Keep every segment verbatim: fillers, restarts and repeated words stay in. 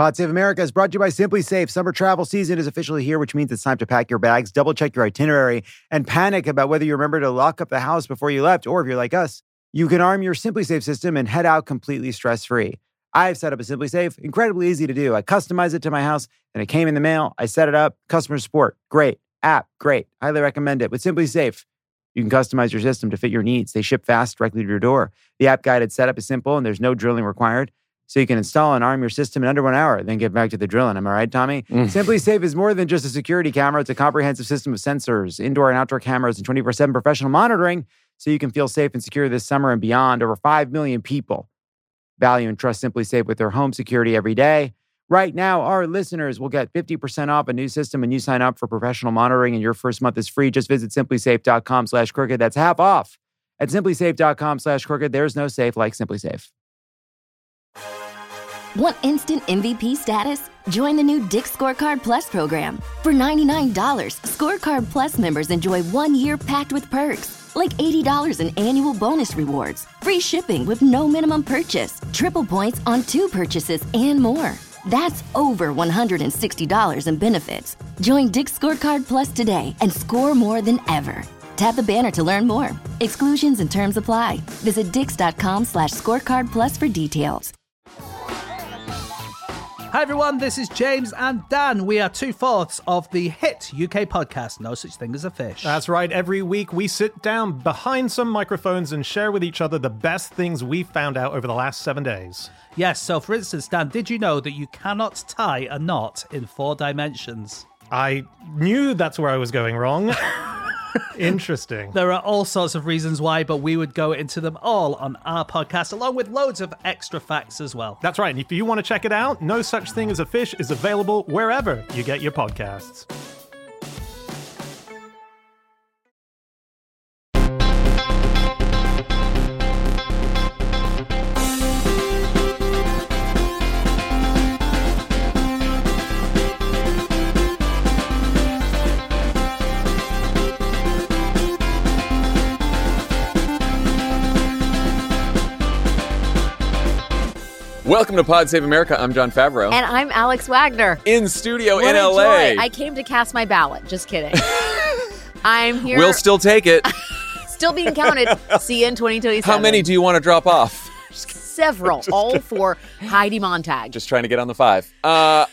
Pod Save America is brought to you by Simply Safe. Summer travel season is officially here, which means it's time to pack your bags, double-check your itinerary, and panic about whether you remember to lock up the house before you left, or if you're like us, you can arm your Simply Safe system and head out completely stress-free. I've set up a Simply Safe, incredibly easy to do. I customize it to my house, and it came in the mail. I set it up. Customer support, great. App, great. Highly recommend it. With Simply Safe, you can customize your system to fit your needs. They ship fast directly to your door. The app-guided setup is simple, and there's no drilling required. So you can install and arm your system in under one hour, then get back to the drilling. Am I right, Tommy? Mm. Simply Safe is more than just a security camera. It's a comprehensive system of sensors, indoor and outdoor cameras, and twenty-four seven professional monitoring so you can feel safe and secure this summer and beyond. Over five million people value and trust Simply Safe with their home security every day. Right now, our listeners will get fifty percent off a new system when you sign up for professional monitoring, and your first month is free. Just visit simplysafe.com slash crooked. That's half off at simplysafe.com slash crooked. There's no safe like Simply Safe. Want instant M V P status? Join the new Dick's Scorecard Plus program. For ninety-nine dollars, Scorecard Plus members enjoy one year packed with perks, like eighty dollars in annual bonus rewards, free shipping with no minimum purchase, triple points on two purchases, and more. That's over one hundred sixty dollars in benefits. Join Dick's Scorecard Plus today and score more than ever. Tap the banner to learn more. Exclusions and terms apply. Visit dix.com slash scorecard plus for details. Hi everyone, this is James and Dan. We are two-fourths of the hit U K podcast, No Such Thing as a Fish. That's right. Every week we sit down behind some microphones and share with each other the best things we found out over the last seven days. Yes, so for instance, Dan, did you know that you cannot tie a knot in four dimensions? I knew that's where I was going wrong. Interesting. There are all sorts of reasons why, but we would go into them all on our podcast, along with loads of extra facts as well. That's right. And if you want to check it out, No Such Thing as a Fish is available wherever you get your podcasts. Welcome to Pod Save America. I'm John Favreau. And I'm Alex Wagner. In studio what in a L A. Joy. I came to cast my ballot. Just kidding. I'm here. We'll still take it. Still being counted. See you in twenty twenty-seven. How many do you want to drop off? Several. Just all kidding. For Heidi Montag. Just trying to get on the five. Uh,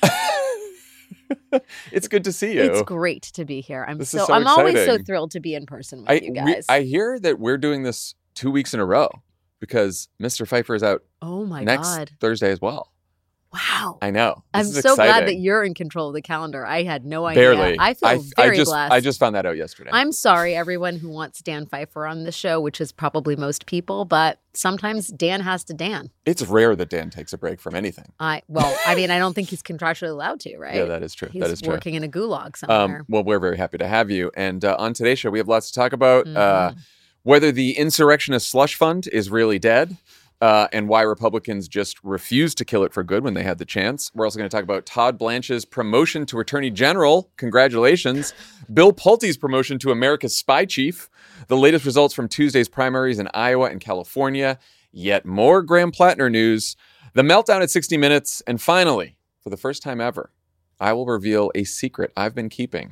it's good to see you. It's great to be here. I'm This so, is so I'm always so exciting. thrilled to be in person with I, you guys. we, I hear that we're doing this two weeks in a row because Mister Pfeiffer is out oh my next God. Thursday as well. Wow. I know. I'm This is so exciting. glad that you're in control of the calendar. I had no idea. Barely. I feel I, very I just, blessed. I just found that out yesterday. I'm sorry, everyone who wants Dan Pfeiffer on the show, which is probably most people, but sometimes Dan has to Dan. It's rare that Dan takes a break from anything. I Well, I mean, I don't think he's contractually allowed to, right? Yeah, that is true. He's that is true. working in a gulag somewhere. Um, well, we're very happy to have you. And uh, on today's show, we have lots to talk about. Mm. Uh, whether the insurrectionist slush fund is really dead. Uh, and why Republicans just refused to kill it for good when they had the chance. We're also going to talk about Todd Blanche's promotion to Attorney General. Congratulations. Bill Pulte's promotion to America's Spy Chief. The latest results from Tuesday's primaries in Iowa and California. Yet more Graham Plattner news. The meltdown at sixty minutes. And finally, for the first time ever, I will reveal a secret I've been keeping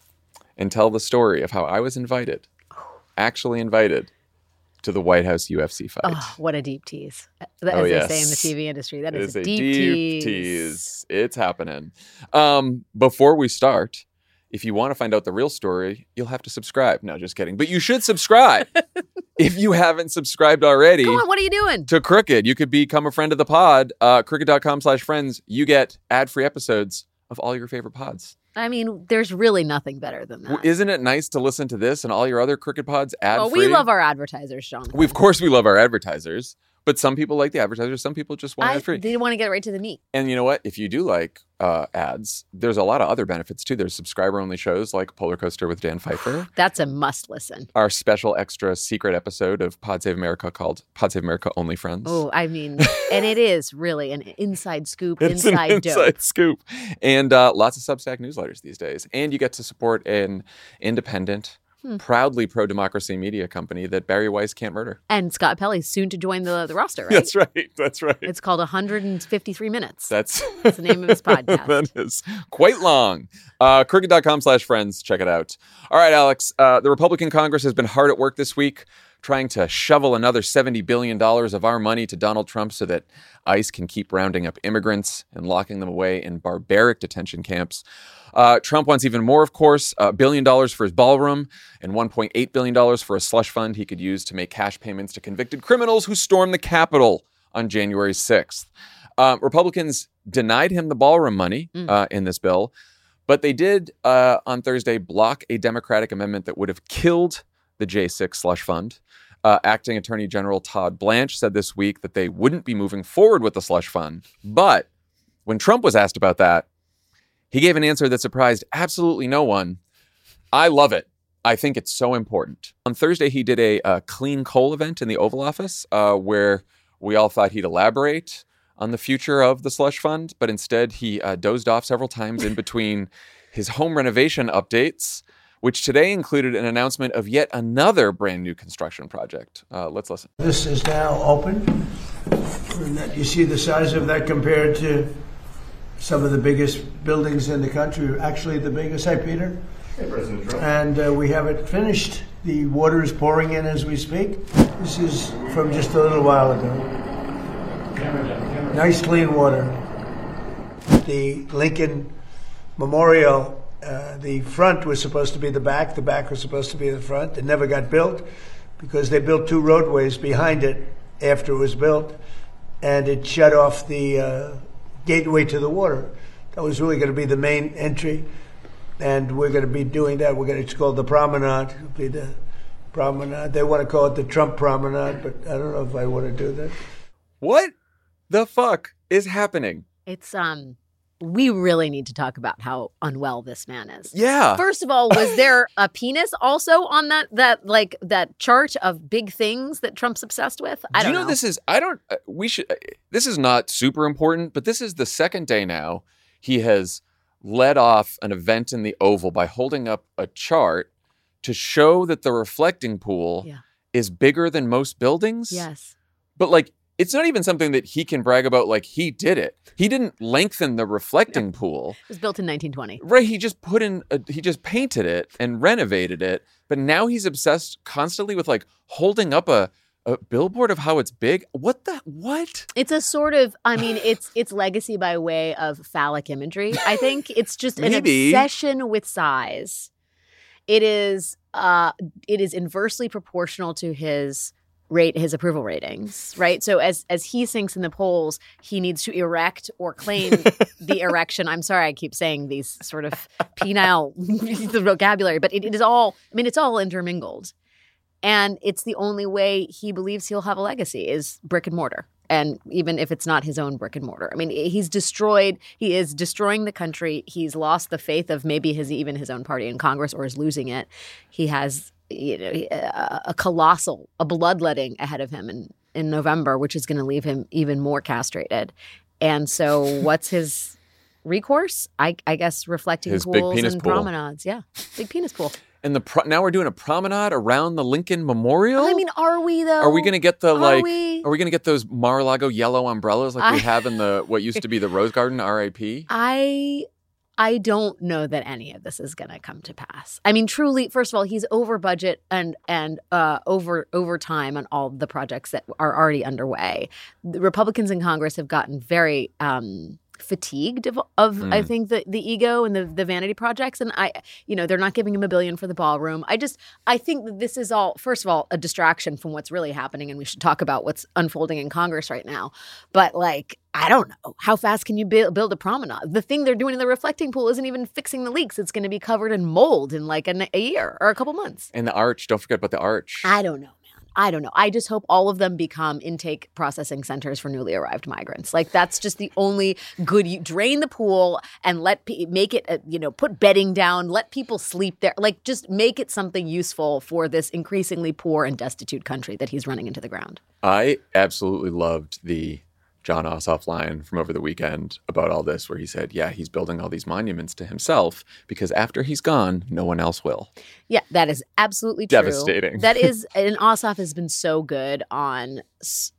and tell the story of how I was invited, actually invited, to the White House U F C fight. Oh, what a deep tease. As Oh, they yes. say in the T V industry. That It is, is a deep, deep tease. tease. It's happening. Um, before we start, if you want to find out the real story, you'll have to subscribe. No, just kidding. But you should subscribe. If you haven't subscribed already. Come on, what are you doing? To Crooked. You could become a friend of the pod. Uh, crooked.com slash friends. You get ad-free episodes of all your favorite pods. I mean, there's really nothing better than that. Well, isn't it nice to listen to this and all your other Crooked pods ad-free? Oh, we love our advertisers, Jonathan. We, of course we love our advertisers. But some people like the advertisers. Some people just want I, ad-free. They want to get right to the meat. And you know what? If you do like uh, ads, there's a lot of other benefits too. There's subscriber-only shows like Polar Coaster with Dan Pfeiffer. That's a must listen. Our special extra secret episode of Pod Save America called Pod Save America Only Friends. Oh, I mean, and it is really an inside scoop, It's inside an dope. inside scoop. And uh, lots of Substack newsletters these days. And you get to support an independent, Hmm. proudly pro-democracy media company that Barry Weiss can't murder. And Scott Pelley's soon to join the, the roster, right? That's right. That's right. It's called one hundred fifty-three minutes. That's, That's the name of his podcast. That is quite long. Uh, crooked.com slash friends. Check it out. All right, Alex. Uh, the Republican Congress has been hard at work this week trying to shovel another seventy billion dollars of our money to Donald Trump so that ICE can keep rounding up immigrants and locking them away in barbaric detention camps. Uh, Trump wants even more, of course, a billion dollars for his ballroom and one point eight billion dollars for a slush fund he could use to make cash payments to convicted criminals who stormed the Capitol on January sixth. Uh, Republicans denied him the ballroom money uh, in this bill, but they did uh, on Thursday block a Democratic amendment that would have killed the J six slush fund. Uh, Acting Attorney General Todd Blanche said this week that they wouldn't be moving forward with the slush fund. But when Trump was asked about that, he gave an answer that surprised absolutely no one. I love it. I think it's so important. On Thursday, he did a, a clean coal event in the Oval Office uh, where we all thought he'd elaborate on the future of the slush fund, but instead he uh, dozed off several times in between his home renovation updates, which today included an announcement of yet another brand new construction project. Uh, let's listen. This is now open. And that, you see the size of that compared to some of the biggest buildings in the country, actually the biggest. Hi, Peter. Hey, President Trump. And uh, we have it finished. The water is pouring in as we speak. This is from just a little while ago. Nice, clean water. The Lincoln Memorial, uh, the front was supposed to be the back. The back was supposed to be the front. It never got built because they built two roadways behind it after it was built, and it shut off the uh, gateway to the water. That was really going to be the main entry, and we're going to be doing that. We're going to, it's called the Promenade. It'll be the Promenade. They want to call it the Trump Promenade, but I don't know if I want to do that. What the fuck is happening? It's, um, we really need to talk about how unwell this man is. Yeah. First of all, was there a penis also on that, that like, that chart of big things that Trump's obsessed with? I Do don't you know, know. this is, I don't, uh, we should, uh, this is not super important, but this is the second day now he has led off an event in the Oval by holding up a chart to show that the reflecting pool Yeah. is bigger than most buildings. Yes. But like, it's not even something that he can brag about, like he did it. He didn't lengthen the reflecting pool. It was built in nineteen twenty. Right, he just put in, a, he just painted it and renovated it. But now he's obsessed constantly with like holding up a, a billboard of how it's big. What the, what? It's a sort of, I mean, it's it's legacy by way of phallic imagery. I think it's just an Maybe. obsession with size. It is, uh, it is inversely proportional to his rate, his approval ratings, right? So as as he sinks in the polls, he needs to erect or claim the erection. I'm sorry, I keep saying these sort of penile the vocabulary, but it, it is all, I mean, it's all intermingled. And it's the only way he believes he'll have a legacy is brick and mortar. And even if it's not his own brick and mortar. I mean, he's destroyed, he is destroying the country. He's lost the faith of maybe his even his own party in Congress, or is losing it. He has, you know, a colossal, a bloodletting ahead of him in, in November, which is going to leave him even more castrated. And so what's his recourse? I, I guess reflecting His big pools penis and pool. promenades. Yeah, big penis pool. And the pro- now we're doing a promenade around the Lincoln Memorial? I mean, are we though? Are we going to get the Are like? we? Are we going to get those Mar-a-Lago yellow umbrellas like I- we have in the what used to be the Rose Garden? R I P. I I don't know that any of this is going to come to pass. I mean, truly, first of all, he's over budget and and uh, over over time on all the projects that are already underway. The Republicans in Congress have gotten very um, fatigued of, of Mm. I think the the ego and the the vanity projects, and I you know they're not giving him a billion for the ballroom. I just I think that this is all, first of all, a distraction from what's really happening, and we should talk about what's unfolding in Congress right now. But like, I don't know, how fast can you build, build a promenade? The thing they're doing in the reflecting pool isn't even fixing the leaks. It's going to be covered in mold in like an, a year or a couple months. And the arch. Don't forget about the arch. I don't know, man. I don't know. I just hope all of them become intake processing centers for newly arrived migrants. Like, that's just the only good. You drain the pool and let pe- make it, uh, you know, put bedding down, let people sleep there. Like, just make it something useful for this increasingly poor and destitute country that he's running into the ground. I absolutely loved the John Ossoff line from over the weekend about all this, where he said, yeah, he's building all these monuments to himself because after he's gone, no one else will. Yeah, that is absolutely true. Devastating. That is, and Ossoff has been so good on s-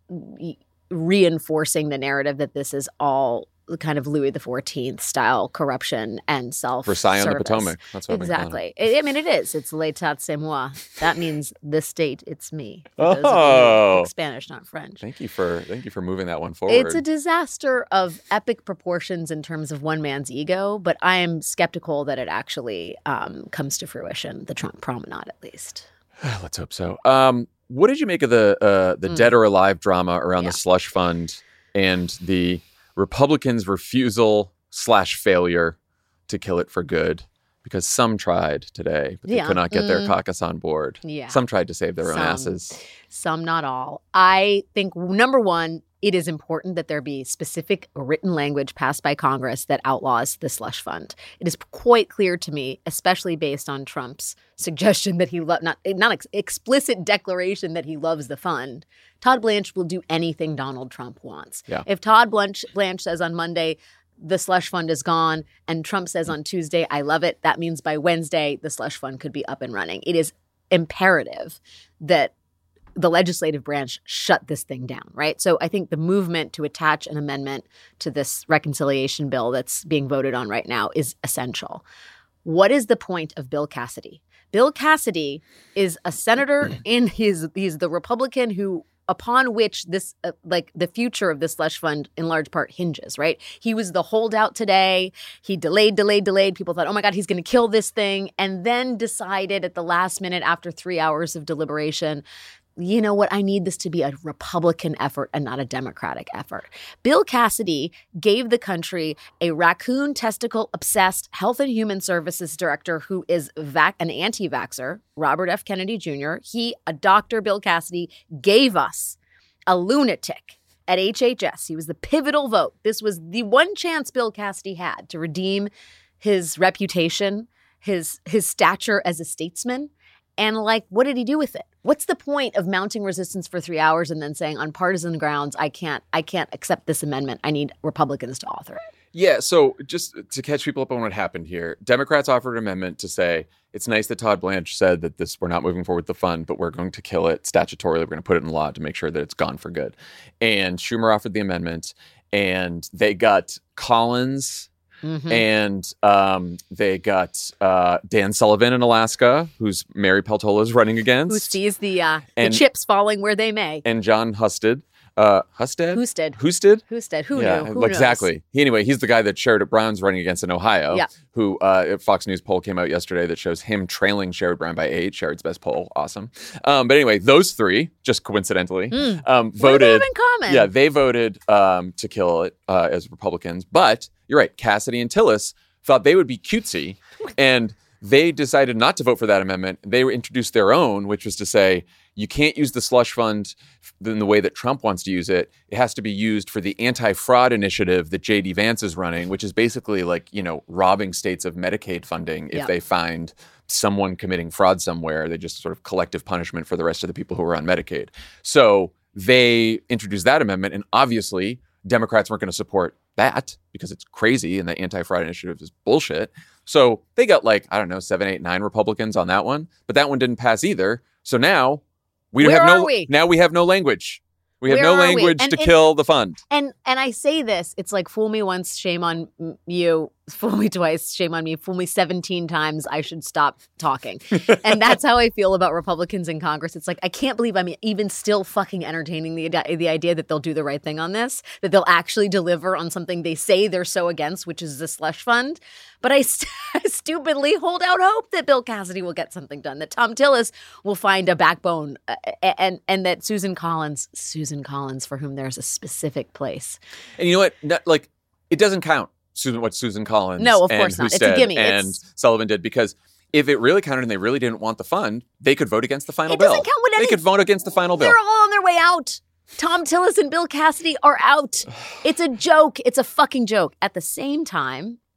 reinforcing the narrative that this is all kind of Louis the fourteenth style corruption and self Versailles on the Potomac. That's what exactly. I, I mean, it is. It's l'état, c'est moi. That means the state, it's me. Oh, those Spanish, not French. Thank you for thank you for moving that one forward. It's a disaster of epic proportions in terms of one man's ego, but I am skeptical that it actually um, comes to fruition. The Trump promenade, at least. Let's hope so. Um, what did you make of the uh, the mm. dead or alive drama around yeah. the slush fund and the Republicans' refusal slash failure to kill it for good? Because some tried today, but they yeah. could not get mm. their caucus on board. Yeah. Some tried to save their some, own asses. Some, not all. I think, number one, it is important that there be specific written language passed by Congress that outlaws the slush fund. It is quite clear to me, especially based on Trump's suggestion that he lo- not not ex- explicit declaration that he loves the fund. Todd Blanche will do anything Donald Trump wants. Yeah. If Todd Blanche, Blanche says on Monday, the slush fund is gone, and Trump says on Tuesday, I love it, that means by Wednesday, the slush fund could be up and running. It is imperative that the legislative branch shut this thing down, right? So I think the movement to attach an amendment to this reconciliation bill that's being voted on right now is essential. What is the point of Bill Cassidy? Bill Cassidy is a senator in his, he's the Republican who upon which this, uh, like the future of this slush fund in large part hinges, right? He was the holdout today. He delayed, delayed, delayed. People thought, oh my God, he's going to kill this thing. And then decided at the last minute after three hours of deliberation, you know what, I need this to be a Republican effort and not a Democratic effort. Bill Cassidy gave the country a raccoon testicle-obsessed Health and Human Services director who is vac- an anti-vaxxer, Robert F. Kennedy Junior He, a doctor, Bill Cassidy, gave us a lunatic at H H S. He was the pivotal vote. This was the one chance Bill Cassidy had to redeem his reputation, his his stature as a statesman. And like, what did he do with it? What's the point of mounting resistance for three hours and then saying on partisan grounds, I can't, I can't accept this amendment. I need Republicans to author it. Yeah. So just to catch people up on what happened here, Democrats offered an amendment to say it's nice that Todd Blanche said that this we're not moving forward with the fund, but we're going to kill it statutorily. We're going to put it in law to make sure that it's gone for good. And Schumer offered the amendment, and they got Collins. Mm-hmm. And um, they got uh, Dan Sullivan in Alaska, who's Mary Peltola is running against. Who sees the, uh, and, the chips falling where they may. And John Husted. Uh, Husted? Husted. Husted? Husted. Who yeah, knew? Who exactly. knows? He, anyway, he's the guy that Sherrod Brown's running against in Ohio. Yeah. Who, uh, a Fox News poll came out yesterday that shows him trailing Sherrod Brown by eight. Sherrod's best poll. Awesome. Um, but anyway, those three, just coincidentally, mm. um, voted. What do they have in common? Yeah, they voted um, to kill it uh, as Republicans. But you're right, Cassidy and Tillis thought they would be cutesy, and they decided not to vote for that amendment. They introduced their own, which was to say, you can't use the slush fund in the way that Trump wants to use it. It has to be used for the anti-fraud initiative that J D Vance is running, which is basically like, you know, robbing states of Medicaid funding if yep. they find someone committing fraud somewhere. They just sort of collective punishment for the rest of the people who are on Medicaid. So they introduced that amendment, and obviously Democrats weren't going to support that because it's crazy and the anti-fraud initiative is bullshit. So they got like, I don't know, seven, eight, nine Republicans on that one, but that one didn't pass either. So now we Where have no, are we? now we have no language. We have Where no are we? language And- to and- kill the fund. And and I say this, it's like fool me once, shame on m- you. Fool me twice, shame on me. Fool me seventeen times, I should stop talking. And that's how I feel about Republicans in Congress. It's like, I can't believe I'm even still fucking entertaining the, the idea that they'll do the right thing on this, that they'll actually deliver on something they say they're so against, which is the slush fund. But I st- stupidly hold out hope that Bill Cassidy will get something done, that Tom Tillis will find a backbone, uh, and, and that Susan Collins, Susan Collins, for whom there's a specific place. And you know what? Not, like, it doesn't count. Susan, what Susan Collins No, of and course not. It's a Husted gimme. and It's- Sullivan did, because if it really counted and they really didn't want the fund, they could vote against the final It bill. doesn't count when any- They could vote against the final bill. They're all on their way out. Tom Tillis and Bill Cassidy are out. It's a joke. It's a fucking joke. At the same time,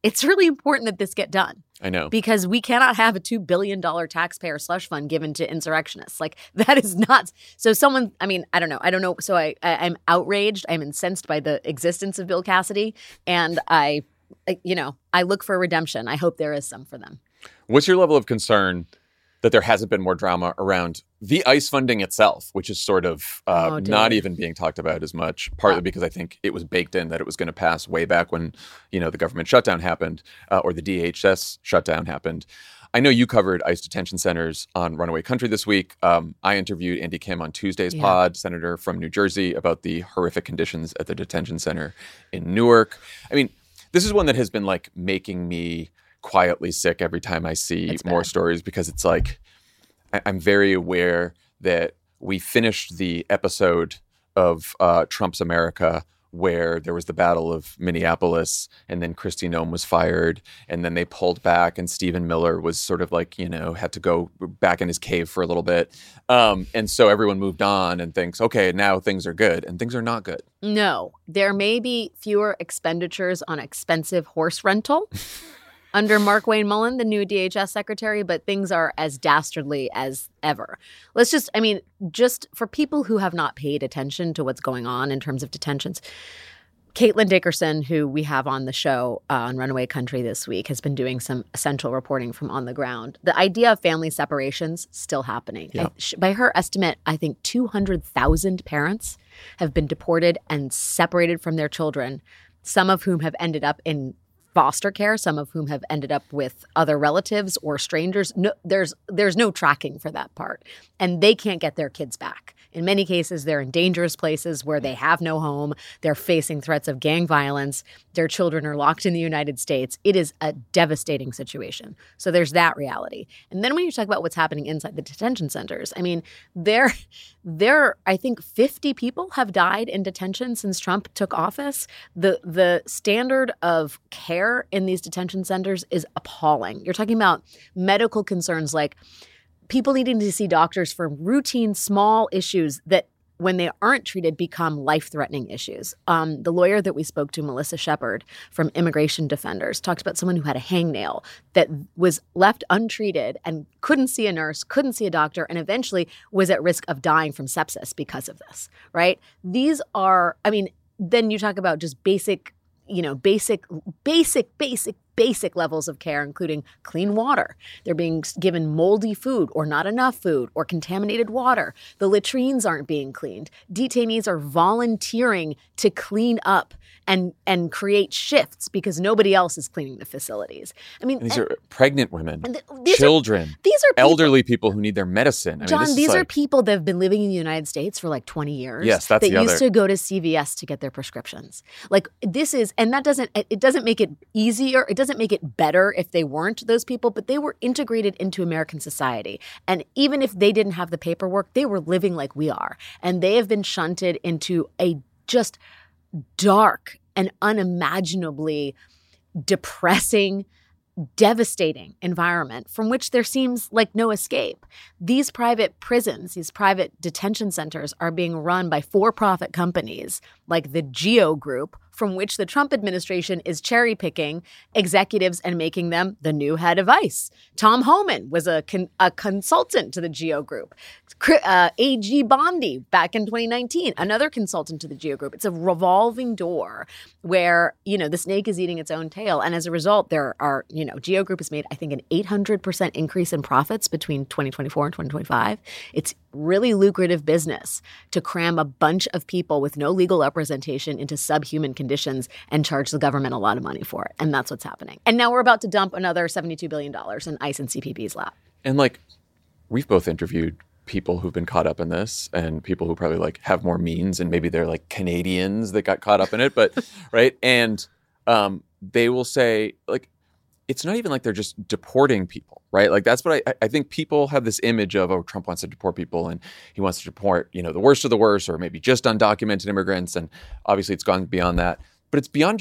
it's really important that this get done. I know. Because we cannot have a two billion dollars taxpayer slush fund given to insurrectionists. Like, that is not. So someone, I mean, I don't know. I don't know. So I, I, I'm outraged. I'm incensed by the existence of Bill Cassidy. And I, I, you know, I look for redemption. I hope there is some for them. What's your level of concern that there hasn't been more drama around the ICE funding itself, which is sort of uh, Oh, not dude. even being talked about as much, partly Uh, because I think it was baked in that it was going to pass way back when, you know, the government shutdown happened uh, or the D H S shutdown happened. I know you covered ICE detention centers on Runaway Country this week. Um, I interviewed Andy Kim on Tuesday's Yeah. pod, senator from New Jersey, about the horrific conditions at the detention center in Newark. I mean, this is one that has been like making me quietly sick every time I see It's more bad. stories, because it's like, I- I'm very aware that we finished the episode of uh, Trump's America where there was the Battle of Minneapolis, and then Kristi Noem was fired, and then they pulled back, and Stephen Miller was sort of like, you know, had to go back in his cave for a little bit. Um, and so everyone moved on and thinks, okay, now things are good, and things are not good. No, there may be fewer expenditures on expensive horse rental under Mark Wayne Mullen, the new D H S secretary, but things are as dastardly as ever. Let's just, I mean, just for people who have not paid attention to what's going on in terms of detentions, Caitlin Dickerson, who we have on the show uh, on Runaway Country this week, has been doing some essential reporting from on the ground. The idea of family separations still happening. Yeah. I, sh- by her estimate, I think two hundred thousand parents have been deported and separated from their children, some of whom have ended up in foster care, some of whom have ended up with other relatives or strangers. No, there's there's no tracking for that part. And they can't get their kids back. In many cases, they're in dangerous places where they have no home. They're facing threats of gang violence. Their children are locked in the United States. It is a devastating situation. So there's that reality. And then when you talk about what's happening inside the detention centers, I mean, there, there, I think fifty people have died in detention since Trump took office. The, the standard of care in these detention centers is appalling. You're talking about medical concerns like people needing to see doctors for routine small issues that when they aren't treated become life-threatening issues. Um, the lawyer that we spoke to, Melissa Shepard from Immigration Defenders, talked about someone who had a hangnail that was left untreated and couldn't see a nurse, couldn't see a doctor, and eventually was at risk of dying from sepsis because of this, right? These are, I mean, then you talk about just basic, you know, basic, basic, basic, basic levels of care, including clean water. They're being given moldy food or not enough food or contaminated water. The latrines aren't being cleaned. Detainees are volunteering to clean up and and create shifts because nobody else is cleaning the facilities. I mean, And these and- are pregnant women, and th- these are- children, these are people- elderly people who need their medicine. I John, mean, this these is are like, people that have been living in the United States for like twenty years. Yes, that's that the used other- to go to C V S to get their prescriptions. Like this is, and that doesn't, it it doesn't make it easier. It doesn't make it better if they weren't those people, but they were integrated into American society. And even if they didn't have the paperwork, they were living like we are. And they have been shunted into a just dark and unimaginably depressing, devastating environment from which there seems like no escape. These private prisons, these private detention centers are being run by for-profit companies like the Geo Group, from which the Trump administration is cherry-picking executives and making them the new head of ICE. Tom Homan was a, con- a consultant to the Geo Group. Uh, A G Bondi, back in twenty nineteen, another consultant to the Geo Group. It's a revolving door where, you know, the snake is eating its own tail. And as a result, there are, you know, Geo Group has made, I think, an eight hundred percent increase in profits between twenty twenty-four and twenty twenty-five. It's really lucrative business to cram a bunch of people with no legal representation into subhuman conditions and charge the government a lot of money for it. And that's what's happening. And now we're about to dump another seventy-two billion dollars in ICE and C P B's lap. And like, we've both interviewed people who've been caught up in this and people who probably like have more means and maybe they're like Canadians that got caught up in it, but right. And um, they will say like, it's not even like they're just deporting people, right? Like that's what I, I think people have this image of, oh, Trump wants to deport people and he wants to deport, you know, the worst of the worst or maybe just undocumented immigrants. And obviously it's gone beyond that, but it's beyond just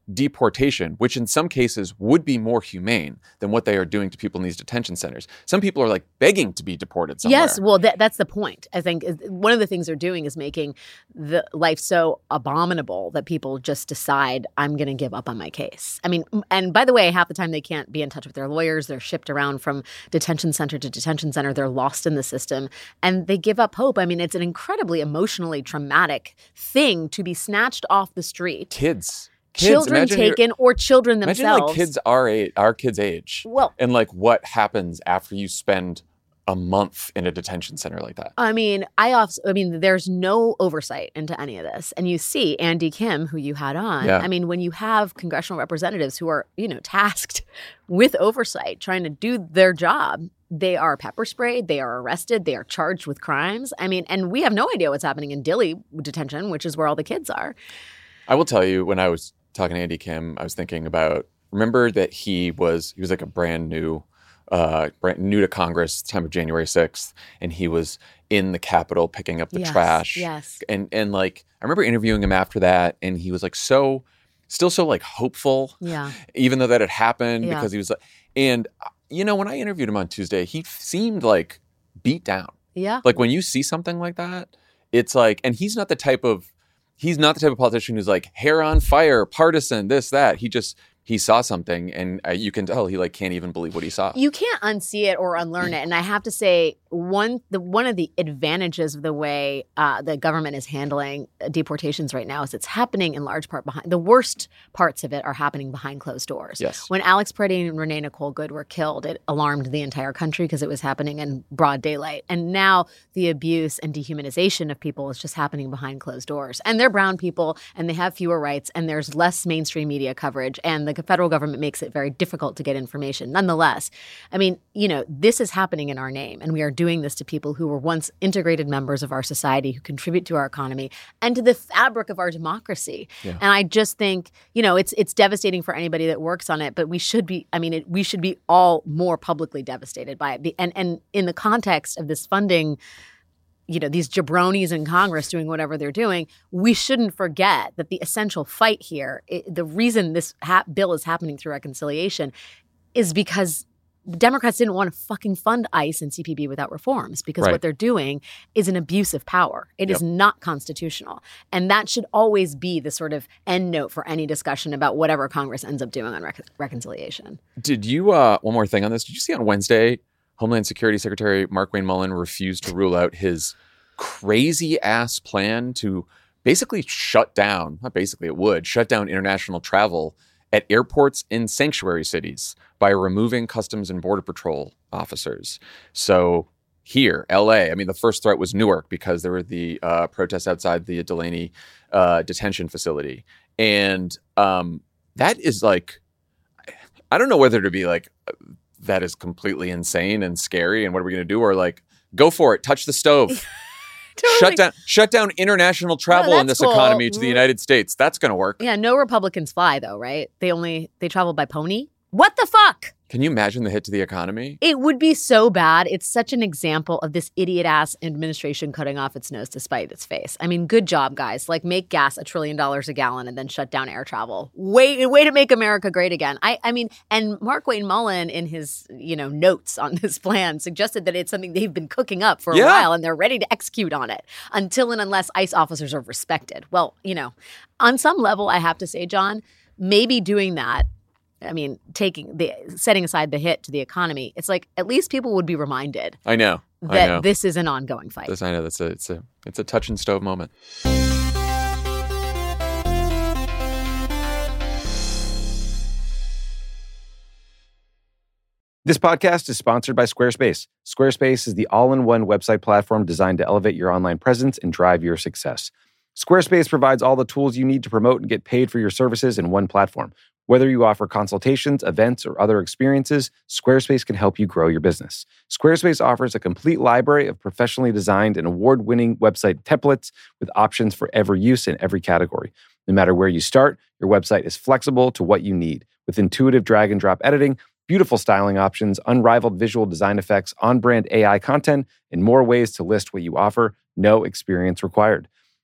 deportation, which in some cases would be more humane than what they are doing to people in these detention centers. Some people are like begging to be deported somewhere. Yes, well, that, that's the point. I think one of the things they're doing is making the life so abominable that people just decide, I'm going to give up on my case. I mean, and by the way, half the time they can't be in touch with their lawyers. They're shipped around from detention center to detention center. They're lost in the system and they give up hope. I mean, it's an incredibly emotionally traumatic thing to be snatched off the street. Kids. Kids, children taken or children themselves. Imagine like kids our age, our kids' age. Well, and like what happens after you spend a month in a detention center like that. I mean, I also, I mean, there's no oversight into any of this. And you see Andy Kim, who you had on. Yeah. I mean, when you have congressional representatives who are, you know, tasked with oversight, trying to do their job, they are pepper sprayed, they are arrested, they are charged with crimes. I mean, and we have no idea what's happening in Dilley detention, which is where all the kids are. I will tell you, when I was talking to Andy Kim, I was thinking about, remember that he was, he was like a brand new, uh, brand new to Congress, time of January sixth, and he was in the Capitol picking up the Yes, trash. yes. And, and like, I remember interviewing him after that, and he was like so, still so like hopeful. Yeah. Even though that had happened, Yeah. because he was like, and you know, when I interviewed him on Tuesday, he seemed like beat down. Yeah. Like when you see something like that, it's like, and he's not the type of, He's not the type of politician who's like hair on fire, partisan, this, that. He just, he saw something and uh, you can tell he like can't even believe what he saw. You can't unsee it or unlearn it. And I have to say, one the one of the advantages of the way uh, the government is handling deportations right now is it's happening in large part behind, the worst parts of it are happening behind closed doors. Yes. When Alex Preddy and Renee Nicole Good were killed, it alarmed the entire country because it was happening in broad daylight. And now the abuse and dehumanization of people is just happening behind closed doors. And they're brown people and they have fewer rights and there's less mainstream media coverage and the federal government makes it very difficult to get information. Nonetheless, I mean, you know, this is happening in our name and we are doing this to people who were once integrated members of our society, who contribute to our economy and to the fabric of our democracy. Yeah. And I just think, you know, it's it's devastating for anybody that works on it, but we should be, I mean, it, we should be all more publicly devastated by it. And, and in the context of this funding, you know, these jabronis in Congress doing whatever they're doing, we shouldn't forget that the essential fight here, it, the reason this ha- bill is happening through reconciliation is because Democrats didn't want to fucking fund ICE and C P B without reforms because Right. what they're doing is an abuse of power. It Yep. is not constitutional. And that should always be the sort of end note for any discussion about whatever Congress ends up doing on rec- reconciliation. Did you, uh, one more thing on this, did you see on Wednesday, Homeland Security Secretary Mark Wayne Mullen refused to rule out his crazy ass plan to basically shut down, not basically, it would, shut down international travel at airports in sanctuary cities by removing Customs and Border Patrol officers. So here, L A, I mean, the first threat was Newark because there were the uh, protests outside the Delaney uh, detention facility. And um, that is like, I don't know whether to be like, that is completely insane and scary and what are we going to do? Or like, go for it, touch the stove. Totally. Shut down shut down international travel Oh, in this that's cool. economy to the United States. That's going to work. Yeah, no Republicans fly though, right? They only, they travel by pony. What the fuck? Can you imagine the hit to the economy? It would be so bad. It's such an example of this idiot-ass administration cutting off its nose to spite its face. I mean, good job, guys. Like, make gas a trillion dollars a gallon and then shut down air travel. Way, way to make America great again. I, I mean, and Mark Wayne Mullen, in his, you know, notes on this plan, suggested that it's something they've been cooking up for a Yeah. while and they're ready to execute on it until and unless ICE officers are respected. Well, you know, on some level, I have to say, John, maybe doing that, I mean, taking the setting aside the hit to the economy, it's like at least people would be reminded I know. I that know. this is an ongoing fight. This, I know that's a it's a it's a touch and stove moment. This podcast is sponsored by Squarespace. Squarespace is the all-in-one website platform designed to elevate your online presence and drive your success. Squarespace provides all the tools you need to promote and get paid for your services in one platform. Whether you offer consultations, events, or other experiences, Squarespace can help you grow your business. Squarespace offers a complete library of professionally designed and award-winning website templates with options for every use in every category. No matter where you start, your website is flexible to what you need. With intuitive drag-and-drop editing, beautiful styling options, unrivaled visual design effects, on-brand A I content, and more ways to list what you offer, no experience required.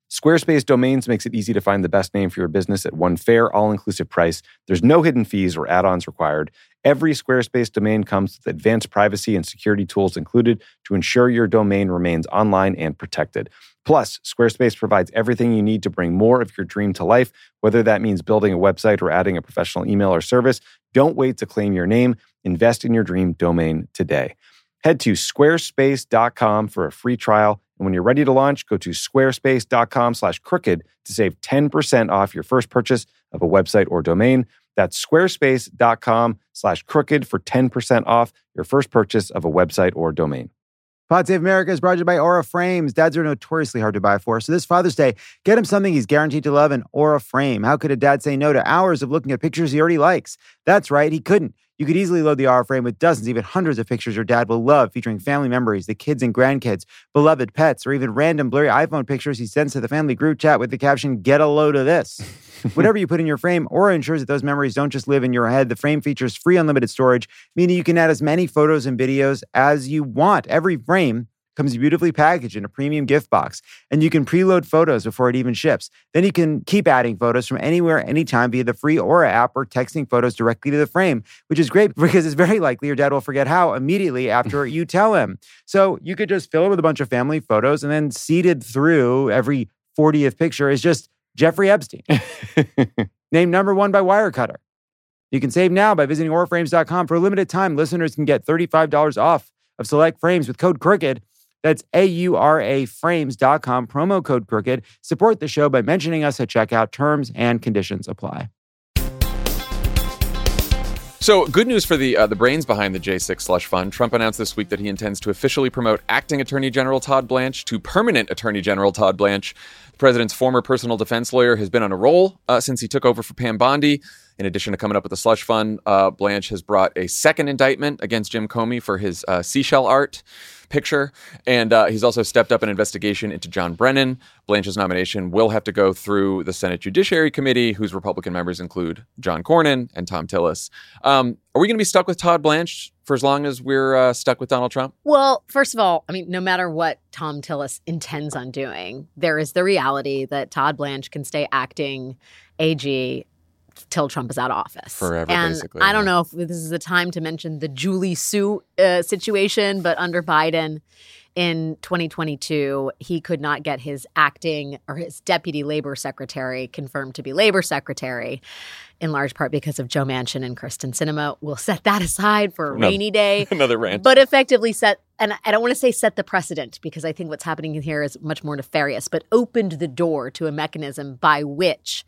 Squarespace Domains makes it easy to find the best name for your business at one fair, all-inclusive price. There's no hidden fees or add-ons required. Every Squarespace domain comes with advanced privacy and security tools included to ensure your domain remains online and protected. Plus, Squarespace provides everything you need to bring more of your dream to life, whether that means building a website or adding a professional email or service. Don't wait to claim your name. Invest in your dream domain today. Head to squarespace dot com for a free trial. And when you're ready to launch, go to squarespace dot com slash crooked to save ten percent off your first purchase of a website or domain. That's squarespace dot com slash crooked for ten percent off your first purchase of a website or domain. Pod Save America is brought to you by Aura Frames. Dads are notoriously hard to buy for. So this Father's Day, get him something he's guaranteed to love, an Aura Frame. How could a dad say no to hours of looking at pictures he already likes? That's right, he couldn't. You could easily load the Aura Frame with dozens, even hundreds of pictures your dad will love, featuring family memories, the kids and grandkids, beloved pets, or even random blurry iPhone pictures he sends to the family group chat with the caption, "Get a load of this." Whatever you put in your frame, Aura ensures that those memories don't just live in your head. The frame features free unlimited storage, meaning you can add as many photos and videos as you want. Every frame comes beautifully packaged in a premium gift box, and you can preload photos before it even ships. Then you can keep adding photos from anywhere, anytime via the free Aura app or texting photos directly to the frame, which is great because it's very likely your dad will forget how immediately after you tell him. So you could just fill it with a bunch of family photos, and then seeded through every fortieth picture is just Jeffrey Epstein, named number one by Wirecutter. You can save now by visiting aura frames dot com. For a limited time, listeners can get thirty-five dollars off of select frames with code CROOKED. That's A U R A frames dot com, promo code CROOKED. Support the show by mentioning us at checkout. Terms and conditions apply. So, good news for the uh, the brains behind the J six Slush Fund. Trump announced this week that he intends to officially promote acting Attorney General Todd Blanche to permanent Attorney General Todd Blanche. The president's former personal defense lawyer has been on a roll uh, since he took over for Pam Bondi. In addition to coming up with the Slush Fund, uh, Blanche has brought a second indictment against Jim Comey for his uh, seashell art picture. And uh, he's also stepped up an investigation into John Brennan. Blanche's nomination will have to go through the Senate Judiciary Committee, whose Republican members include John Cornyn and Tom Tillis. Um, are we going to be stuck with Todd Blanche for as long as we're uh, stuck with Donald Trump? Well, first of all, I mean, no matter what Tom Tillis intends on doing, there is the reality that Todd Blanche can stay acting A G till Trump is out of office. Forever, and basically. I don't yeah. know if this is the time to mention the Julie Su uh, situation, but under Biden in twenty twenty-two, he could not get his acting or his deputy labor secretary confirmed to be labor secretary, in large part because of Joe Manchin and Kyrsten Sinema. We'll set that aside for a Another- rainy day. Another rant. But effectively set, and I don't want to say set the precedent, because I think what's happening here is much more nefarious, but opened the door to a mechanism by which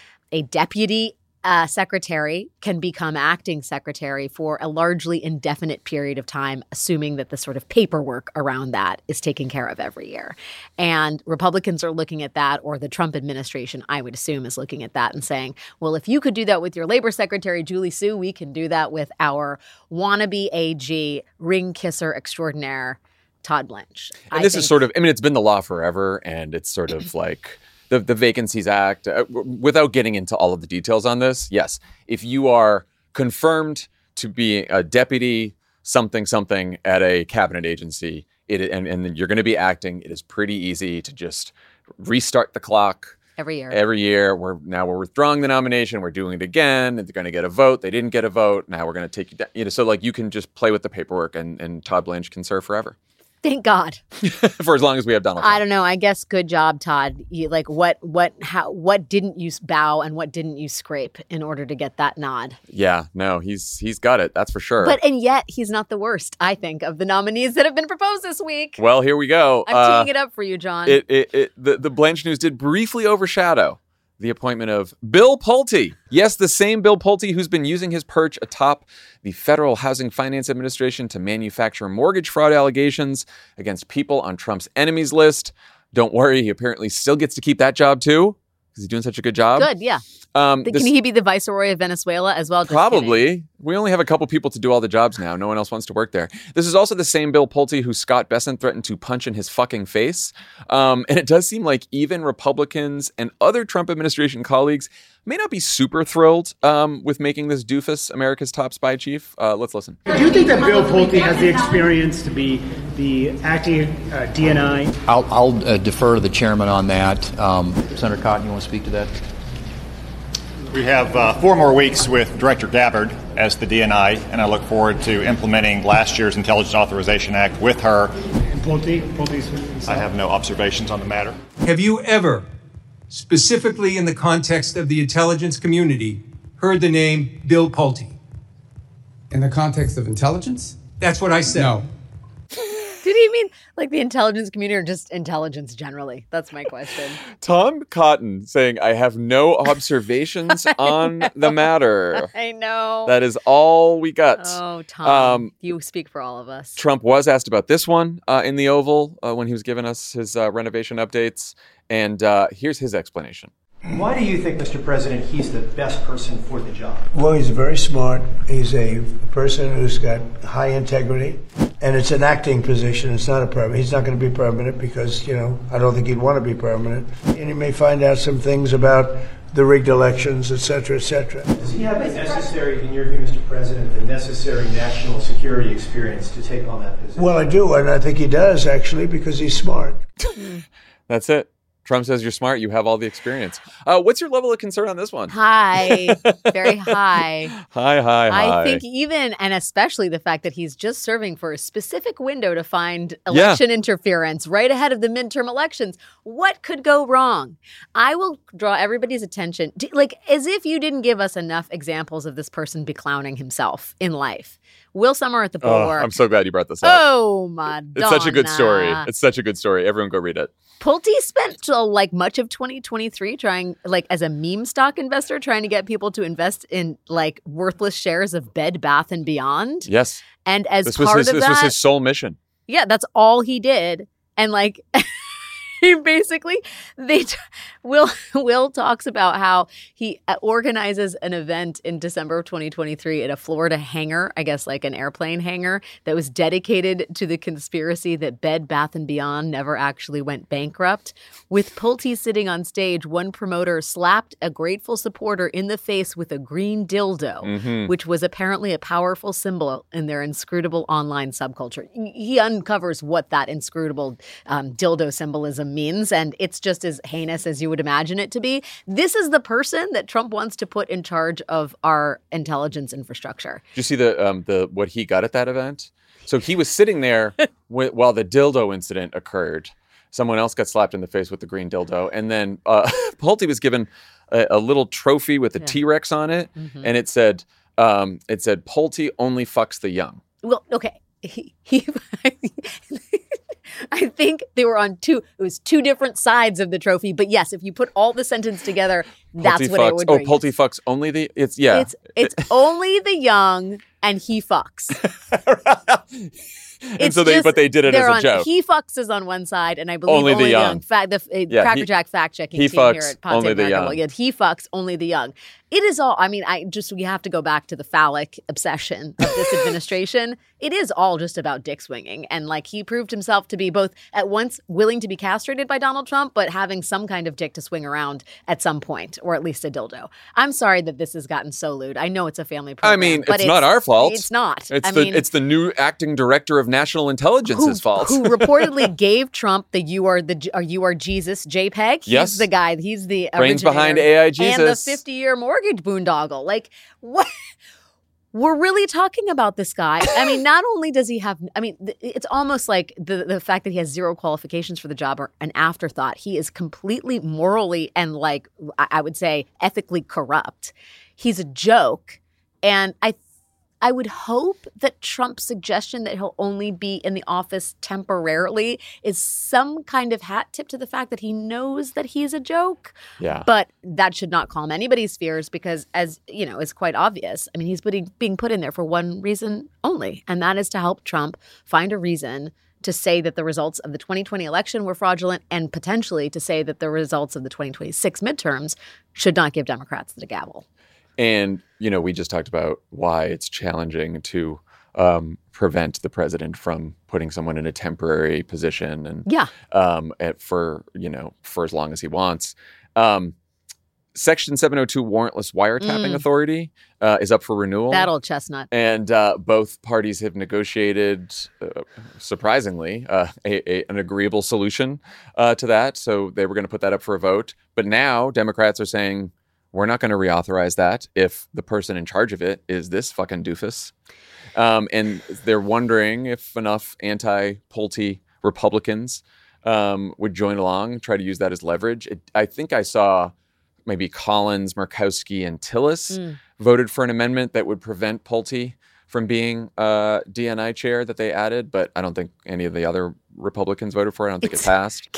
a deputy uh, secretary can become acting secretary for a largely indefinite period of time, assuming that the sort of paperwork around that is taken care of every year. And Republicans are looking at that, or the Trump administration, I would assume, is looking at that and saying, well, if you could do that with your labor secretary, Julie Su, we can do that with our wannabe A G, ring kisser extraordinaire, Todd Blanche. And I this think- is sort of, I mean, it's been the law forever, and it's sort of like the, the Vacancies Act. Uh, without getting into all of the details on this, yes, if you are confirmed to be a deputy something something at a cabinet agency, it and, and you're going to be acting, it is pretty easy to just restart the clock. Every year. Every year. We're now we're withdrawing the nomination. We're doing it again. They're going to get a vote. They didn't get a vote. Now we're going to take you down. You know, so like you can just play with the paperwork, and, and Todd Blanche can serve forever. Thank God. For as long as we have Donald Trump. I don't know. I guess good job, Todd. You, like what, what, how, what didn't you bow and what didn't you scrape in order to get that nod? Yeah, no, he's he's got it. That's for sure. But and yet he's not the worst, I think, of the nominees that have been proposed this week. Well, here we go. I'm Uh, teeing it up for you, John. It, it, it, the, the Blanche news did briefly overshadow the appointment of Bill Pulte. Yes, the same Bill Pulte who's been using his perch atop the Federal Housing Finance Administration to manufacture mortgage fraud allegations against people on Trump's enemies list. Don't worry, he apparently still gets to keep that job too, because he's doing such a good job. Good, yeah. Um, Can this- he be the viceroy of Venezuela as well? Just Probably. kidding. We only have a couple people to do all the jobs now. No one else wants to work there. This is also the same Bill Pulte who Scott Bessent threatened to punch in his fucking face. Um, and it does seem like even Republicans and other Trump administration colleagues may not be super thrilled um, with making this doofus America's top spy chief. Uh, let's listen. Do you think that Bill Pulte has the experience to be the acting uh, D N I. I'll, I'll uh, defer to the chairman on that. Um, Senator Cotton, you want to speak to that? We have uh, four more weeks with Director Gabbard as the D N I, and I look forward to implementing last year's Intelligence Authorization Act with her. And Pulte? Pulte's I have no observations on the matter. Have you ever, specifically in the context of the intelligence community, heard the name Bill Pulte? In the context of intelligence? That's what I said. No. Did he mean like the intelligence community or just intelligence generally? That's my question. Tom Cotton saying, I have no observations on the matter. I know. That is all we got. Oh, Tom. Um, you speak for all of us. Trump was asked about this one uh, in the Oval uh, when he was giving us his uh, renovation updates. And uh, here's his explanation. Why do you think, Mister President, he's the best person for the job? Well, he's very smart. He's a person who's got high integrity. And it's an acting position. It's not a permanent. He's not going to be permanent because, you know, I don't think he'd want to be permanent. And he may find out some things about the rigged elections, et cetera, et cetera. Does he have the necessary, in your view, Mister President, the necessary national security experience to take on that position? Well, I do, and I think he does, actually, because he's smart. That's it. Trump says you're smart. You have all the experience. Uh, what's your level of concern on this one? High. Very high. High, high, high. I think even, and especially the fact that he's just serving for a specific window to find election yeah. interference right ahead of the midterm elections. What could go wrong? I will draw everybody's attention, to, like as if you didn't give us enough examples of this person beclowning himself in life. Will Sommer at the Bulwark. Oh, I'm so glad you brought this up. Oh, Madonna. It's such a good story. It's such a good story. Everyone go read it. Pulte spent uh, like much of twenty twenty-three trying, like as a meme stock investor, trying to get people to invest in like worthless shares of Bed Bath and Beyond. Yes. And as this part was his, of this that, was his sole mission. Yeah, that's all he did. And like, he basically, they t- Will Will talks about how he organizes an event in December of twenty twenty-three at a Florida hangar, I guess like an airplane hangar, that was dedicated to the conspiracy that Bed Bath and Beyond never actually went bankrupt. With Pulte sitting on stage, one promoter slapped a grateful supporter in the face with a green dildo, mm-hmm. which was apparently a powerful symbol in their inscrutable online subculture. He uncovers what that inscrutable um, dildo symbolism means, and it's just as heinous as you would imagine it to be. This is the person that Trump wants to put in charge of our intelligence infrastructure. Did you see the um, the what he got at that event? So he was sitting there w- while the dildo incident occurred. Someone else got slapped in the face with the green dildo, and then uh, Pulte was given a, a little trophy with a yeah. T-Rex on it, mm-hmm. and it said um, it said Pulte only fucks the young. Well, okay, he. he I think they were on two, it was two different sides of the trophy. But yes, if you put all the sentence together, that's Pulte what fucks. it would Oh, read. Pulte fucks only the, it's, yeah. It's, it's only the young and he fucks. and it's so they, just, but they did it as a on, joke. He fucks is on one side, and I believe only, only the the young. young. Fa- the uh, yeah, Cracker he, Jack fact checking he team fucks here at only Ponte the young. Well, yeah, he fucks only the young. It is all. I mean, I just we have to go back to the phallic obsession of this administration. It is all just about dick swinging, and like he proved himself to be both at once willing to be castrated by Donald Trump, but having some kind of dick to swing around at some point, or at least a dildo. I'm sorry that this has gotten so lewd. I know it's a family program. I mean, but it's, it's not our fault. It's not. It's I the mean, it's the new acting director of national intelligence's who, fault. Who reportedly gave Trump the "You are the or You are Jesus" JPEG. He's yes, the guy. He's the brains behind A I Jesus and the fifty-year mortgage boondoggle. Like what? We're really talking about this guy. I mean, not only does he have, I mean, it's almost like the, the fact that he has zero qualifications for the job are an afterthought. He is completely morally and like, I would say ethically corrupt. He's a joke. And I I would hope that Trump's suggestion that he'll only be in the office temporarily is some kind of hat tip to the fact that he knows that he's a joke. Yeah. But that should not calm anybody's fears because, as you know, it's quite obvious. I mean, he's putting, being put in there for one reason only, and that is to help Trump find a reason to say that the results of the twenty twenty election were fraudulent and potentially to say that the results of the twenty twenty-six midterms should not give Democrats the gavel. And, you know, we just talked about why it's challenging to um, prevent the president from putting someone in a temporary position and yeah. um, at, for, you know, for as long as he wants. Um, Section seven oh two warrantless wiretapping Mm. authority uh, is up for renewal. That old chestnut. And uh, both parties have negotiated, uh, surprisingly, uh, a, a, an agreeable solution uh, to that. So they were going to put that up for a vote. But now Democrats are saying, we're not going to reauthorize that if the person in charge of it is this fucking doofus. Um, and they're wondering if enough anti-Pulte Republicans um, would join along, try to use that as leverage. It, I think I saw maybe Collins, Murkowski, and Tillis Mm. voted for an amendment that would prevent Pulte from being uh, D N I chair that they added, but I don't think any of the other Republicans voted for it. I don't think It's- it passed.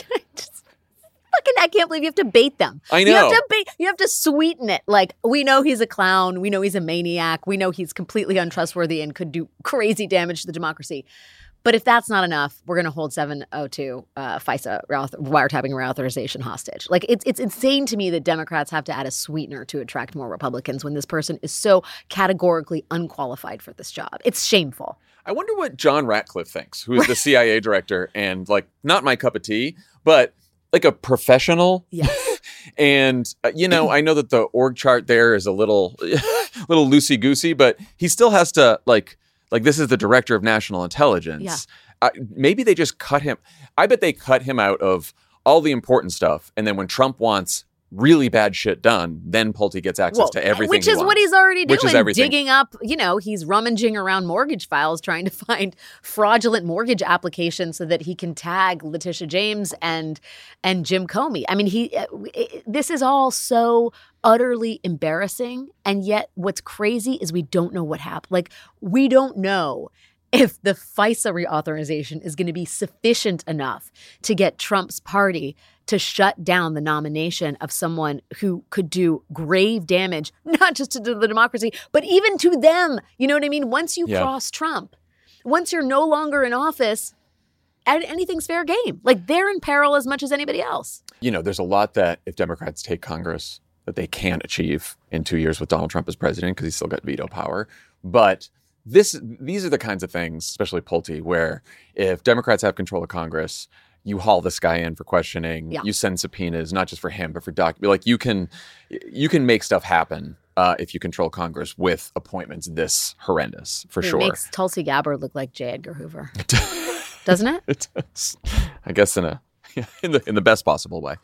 Fucking, I can't believe you have to bait them. I You have know. to bait, you have to sweeten it. Like, we know he's a clown. We know he's a maniac. We know he's completely untrustworthy and could do crazy damage to the democracy. But if that's not enough, we're going to hold seven oh two uh, FISA reauthor- wiretapping reauthorization hostage. Like, it's it's insane to me that Democrats have to add a sweetener to attract more Republicans when this person is so categorically unqualified for this job. It's shameful. I wonder what John Ratcliffe thinks, who is the C I A director and, like, not my cup of tea, but like a professional. Yes. And, uh, you know, I know that the org chart there is a little, little loosey-goosey, but he still has to, like, like this is the director of national intelligence. Yeah. Uh, maybe they just cut him. I bet they cut him out of all the important stuff. And then when Trump wants really bad shit done, then Pulte gets access Well, to everything. Which he is what wants. he's already Which is doing, everything. digging up, you know, he's rummaging around mortgage files trying to find fraudulent mortgage applications so that he can tag Letitia James and and Jim Comey. I mean, he uh, it, this is all so utterly embarrassing, and yet what's crazy is we don't know what happened. Like, we don't know if the FISA reauthorization is going to be sufficient enough to get Trump's party to shut down the nomination of someone who could do grave damage, not just to the democracy, but even to them. You know what I mean? Once you Yeah. cross Trump, once you're no longer in office, and anything's fair game. Like, they're in peril as much as anybody else. You know, there's a lot that if Democrats take Congress that they can't achieve in two years with Donald Trump as president because he's still got veto power. But this, these are the kinds of things, especially Pulte, where if Democrats have control of Congress, you haul this guy in for questioning. Yeah. You send subpoenas, not just for him, but for doc. Like you can, you can make stuff happen uh, if you control Congress with appointments this horrendous, for it sure. makes Tulsi Gabbard look like J. Edgar Hoover, doesn't it? It does. I guess in a in the in the best possible way.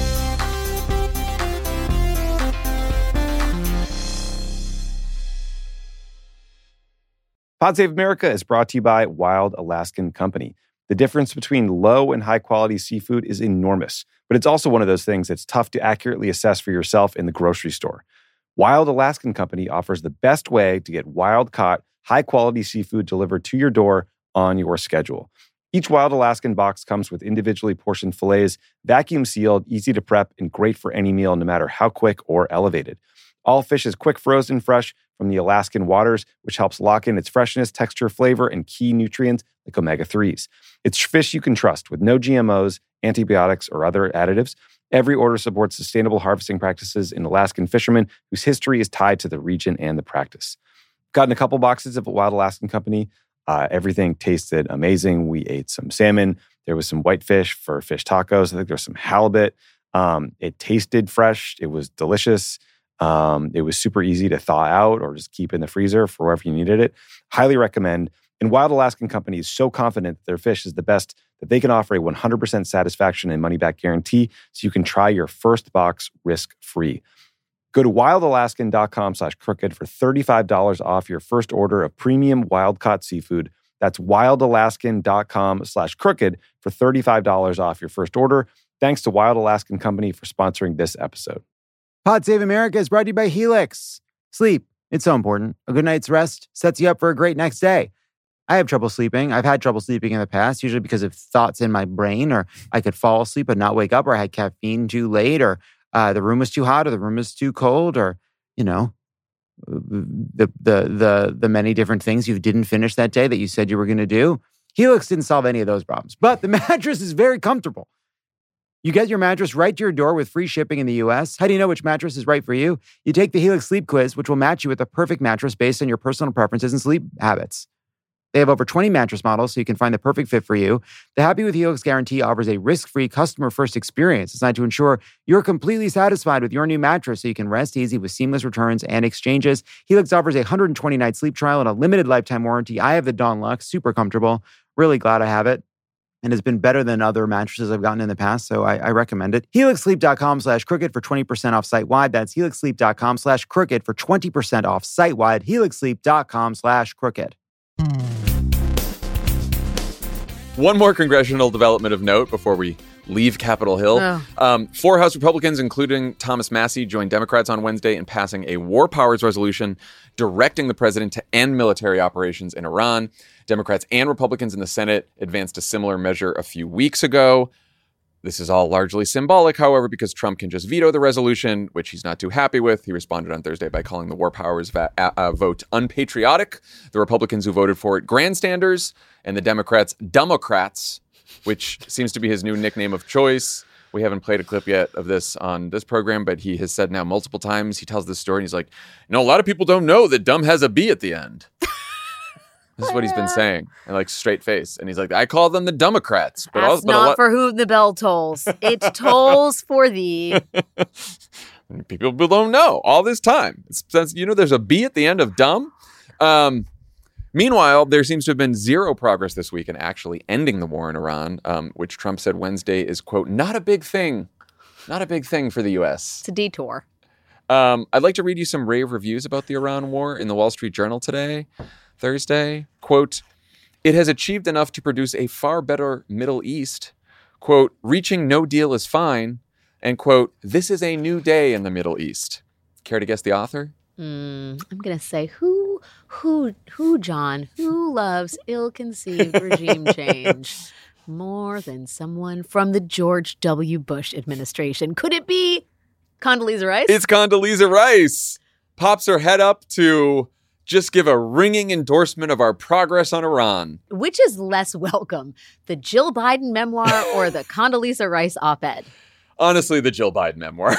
Pod Save America is brought to you by Wild Alaskan Company. The difference between low and high quality seafood is enormous, but it's also one of those things that's tough to accurately assess for yourself in the grocery store. Wild Alaskan Company offers the best way to get wild caught, high quality seafood delivered to your door on your schedule. Each Wild Alaskan box comes with individually portioned fillets, vacuum sealed, easy to prep, and great for any meal, no matter how quick or elevated. All fish is quick frozen fresh from the Alaskan waters, which helps lock in its freshness, texture, flavor, and key nutrients like omega threes. It's fish you can trust with no G M Os, antibiotics, or other additives. Every order supports sustainable harvesting practices in Alaskan fishermen whose history is tied to the region and the practice. Gotten a couple boxes of Wild Alaskan Company. Uh, everything tasted amazing. We ate some salmon. There was some whitefish for fish tacos. I think there was some halibut. Um, it tasted fresh. It was delicious. Um, it was super easy to thaw out or just keep in the freezer for wherever you needed it. Highly recommend. And Wild Alaskan Company is so confident that their fish is the best that they can offer a one hundred percent satisfaction and money-back guarantee so you can try your first box risk-free. Go to wildalaskan.com slash crooked for thirty-five dollars off your first order of premium wild-caught seafood. That's wildalaskan.com slash crooked for thirty-five dollars off your first order. Thanks to Wild Alaskan Company for sponsoring this episode. Pod Save America is brought to you by Helix. Sleep, it's so important. A good night's rest sets you up for a great next day. I have trouble sleeping. I've had trouble sleeping in the past, usually because of thoughts in my brain, or I could fall asleep but not wake up, or I had caffeine too late, or uh, the room was too hot, or the room was too cold, or, you know, the the the the many different things you didn't finish that day that you said you were going to do. Helix didn't solve any of those problems, but the mattress is very comfortable. You get your mattress right to your door with free shipping in the U S. How do you know which mattress is right for you? You take the Helix Sleep Quiz, which will match you with the perfect mattress based on your personal preferences and sleep habits. They have over twenty mattress models, so you can find the perfect fit for you. The Happy with Helix guarantee offers a risk-free, customer-first experience designed to ensure you're completely satisfied with your new mattress, so you can rest easy with seamless returns and exchanges. Helix offers a one hundred twenty night sleep trial and a limited lifetime warranty. I have the Dawn Luxe, super comfortable. Really glad I have it. And has been better than other mattresses I've gotten in the past, so I, I recommend it. HelixSleep.com slash crooked for twenty percent off site-wide. That's HelixSleep.com slash crooked for twenty percent off site-wide. HelixSleep.com slash crooked. One more congressional development of note before we leave Capitol Hill. Oh. Um, four House Republicans, including Thomas Massie, joined Democrats on Wednesday in passing a war powers resolution directing the president to end military operations in Iran. Democrats and Republicans in the Senate advanced a similar measure a few weeks ago. This is all largely symbolic, however, because Trump can just veto the resolution, which he's not too happy with. He responded on Thursday by calling the war powers va- uh, vote unpatriotic. The Republicans who voted for it grandstanders, and the Democrats Democrats, which seems to be his new nickname of choice. We haven't played a clip yet of this on this program, but he has said now multiple times. He tells this story and he's like, you know, a lot of people don't know that dumb has a B at the end. This is what he's been saying, and like straight face. And he's like, I call them the Democrats. But That's also, but not lot- for whom the bell tolls. It tolls for thee. People don't know all this time. It's, since, you know, there's a B at the end of dumb. Um, meanwhile, there seems to have been zero progress this week in actually ending the war in Iran, um, which Trump said Wednesday is, quote, not a big thing. Not a big thing for the U S. It's a detour. Um, I'd like to read you some rave reviews about the Iran war in the Wall Street Journal today, Thursday. Quote, it has achieved enough to produce a far better Middle East. Quote, reaching no deal is fine. And quote, this is a new day in the Middle East. Care to guess the author? Mm, I'm going to say, who, who, who, John, who loves ill-conceived regime change more than someone from the George W. Bush administration? Could it be Condoleezza Rice? It's Condoleezza Rice. Pops her head up to just give a ringing endorsement of our progress on Iran. Which is less welcome, the Jill Biden memoir or the Condoleezza Rice op-ed? Honestly, the Jill Biden memoir.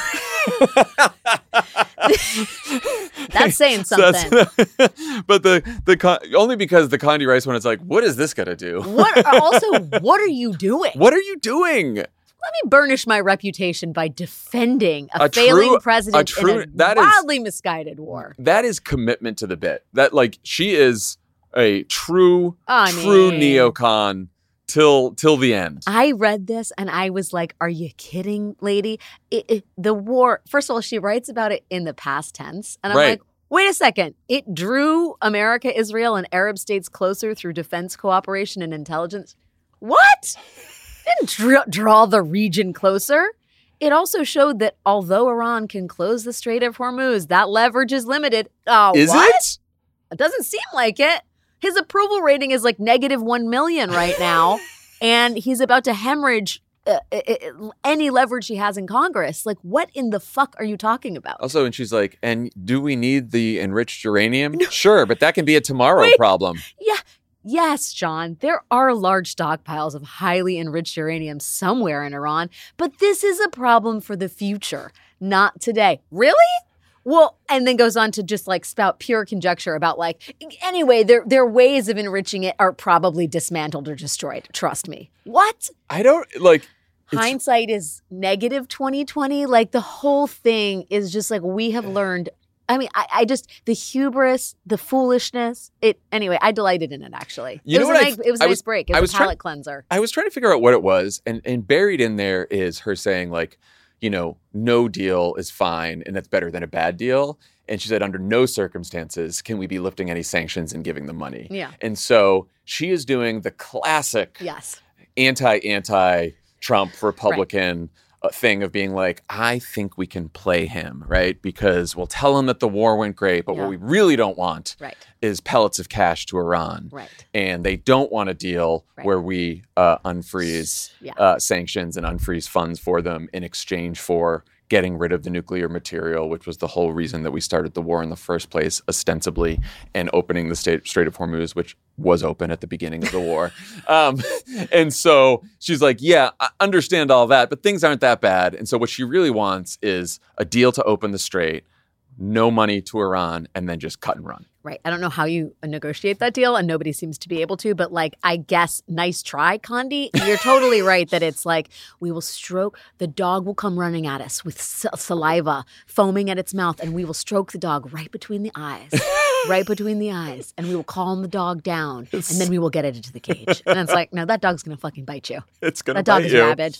That's saying something. That's, but the the only because the Condi Rice one is like, what is this gonna do? What also? What are you doing? What are you doing? Let me burnish my reputation by defending a, A failing true- president a true- in a that is- wildly misguided war. That is commitment to the bit. That like she is a true, I true mean- neocon till till the end. I read this and I was like, are you kidding, lady? It, it, the war, first of all, she writes about it in the past tense. And I'm Right. like, wait a second. It drew America, Israel, and Arab states closer through defense cooperation and intelligence. What? Didn't dr- draw the region closer. It also showed that although Iran can close the Strait of Hormuz, that leverage is limited. Oh, Is what? it? It doesn't seem like it. His approval rating is like negative one million right now, and he's about to hemorrhage uh, uh, uh, any leverage he has in Congress. Like, what in the fuck are you talking about? Also, and she's like, and do we need the enriched uranium? Sure, but that can be a tomorrow Wait. problem. Yeah. Yes, John, there are large stockpiles of highly enriched uranium somewhere in Iran, but this is a problem for the future, not today. Really? Well, and then goes on to just like spout pure conjecture about like, anyway, their their ways of enriching it are probably dismantled or destroyed. Trust me. What? I don't like. it's- Hindsight is negative twenty twenty. Like the whole thing is just like we have learned. I mean, I, I just, the hubris, the foolishness, it, anyway, I delighted in it, actually. You it know was what a I- nice, it was a I nice was- break. It I was, was a trying- palate cleanser. I was trying to figure out what it was, and and buried in there is her saying like, you know, no deal is fine, and that's better than a bad deal. And she said, under no circumstances can we be lifting any sanctions and giving them money. Yeah. And so she is doing the classic Yes. anti-anti-Trump Republican uh, thing of being like, I think we can play him, right? Because we'll tell him that the war went great, but Yeah. what we really don't want Right. is pellets of cash to Iran. Right. And they don't want a deal Right. where we uh, unfreeze Yeah. uh, sanctions and unfreeze funds for them in exchange for getting rid of the nuclear material, which was the whole reason that we started the war in the first place, ostensibly, and opening the Strait, Strait of Hormuz, which was open at the beginning of the war. Um, and so she's like, yeah, I understand all that, but things aren't that bad. And so what she really wants is a deal to open the Strait, no money to Iran, and then just cut and run. Right. I don't know how you negotiate that deal, and nobody seems to be able to. But, like, I guess, nice try, Condi. You're totally right that it's like, we will stroke, the dog will come running at us with saliva foaming at its mouth, and we will stroke the dog right between the eyes, right between the eyes, and we will calm the dog down, it's... and then we will get it into the cage. And it's like, no, that dog's going to fucking bite you. It's going to bite you. That dog is you. rabid.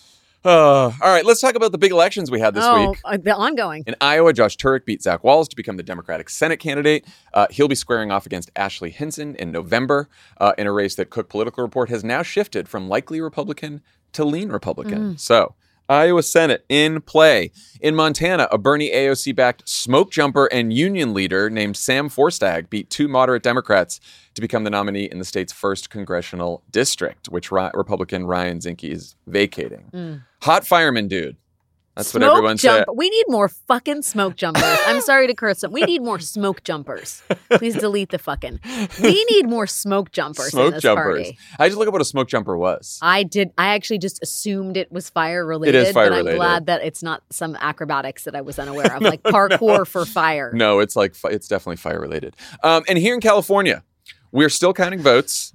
Uh, all right, let's talk about the big elections we had this oh, week. Uh, the ongoing. In Iowa, Josh Turek beat Zach Walz to become the Democratic Senate candidate. Uh, he'll be squaring off against Ashley Hinson in November uh, in a race that Cook Political Report has now shifted from likely Republican to lean Republican. Mm. So, Iowa Senate in play. In Montana, a Bernie A O C-backed smoke jumper and union leader named Sam Forstag beat two moderate Democrats to become the nominee in the state's first congressional district, which Ri- Republican Ryan Zinke is vacating. Mm. Hot fireman dude. That's smoke what everyone jump- said. We need more fucking smoke jumpers. I'm sorry to curse them. We need more smoke jumpers. Please delete the fucking. We need more smoke jumpers smoke in this jumpers. party. I just look up what a smoke jumper was. I did. I actually just assumed it was fire related. It is fire but related. I'm glad that it's not some acrobatics that I was unaware of, like parkour for fire. No, it's like it's definitely fire related. Um, and here in California, we're still counting votes,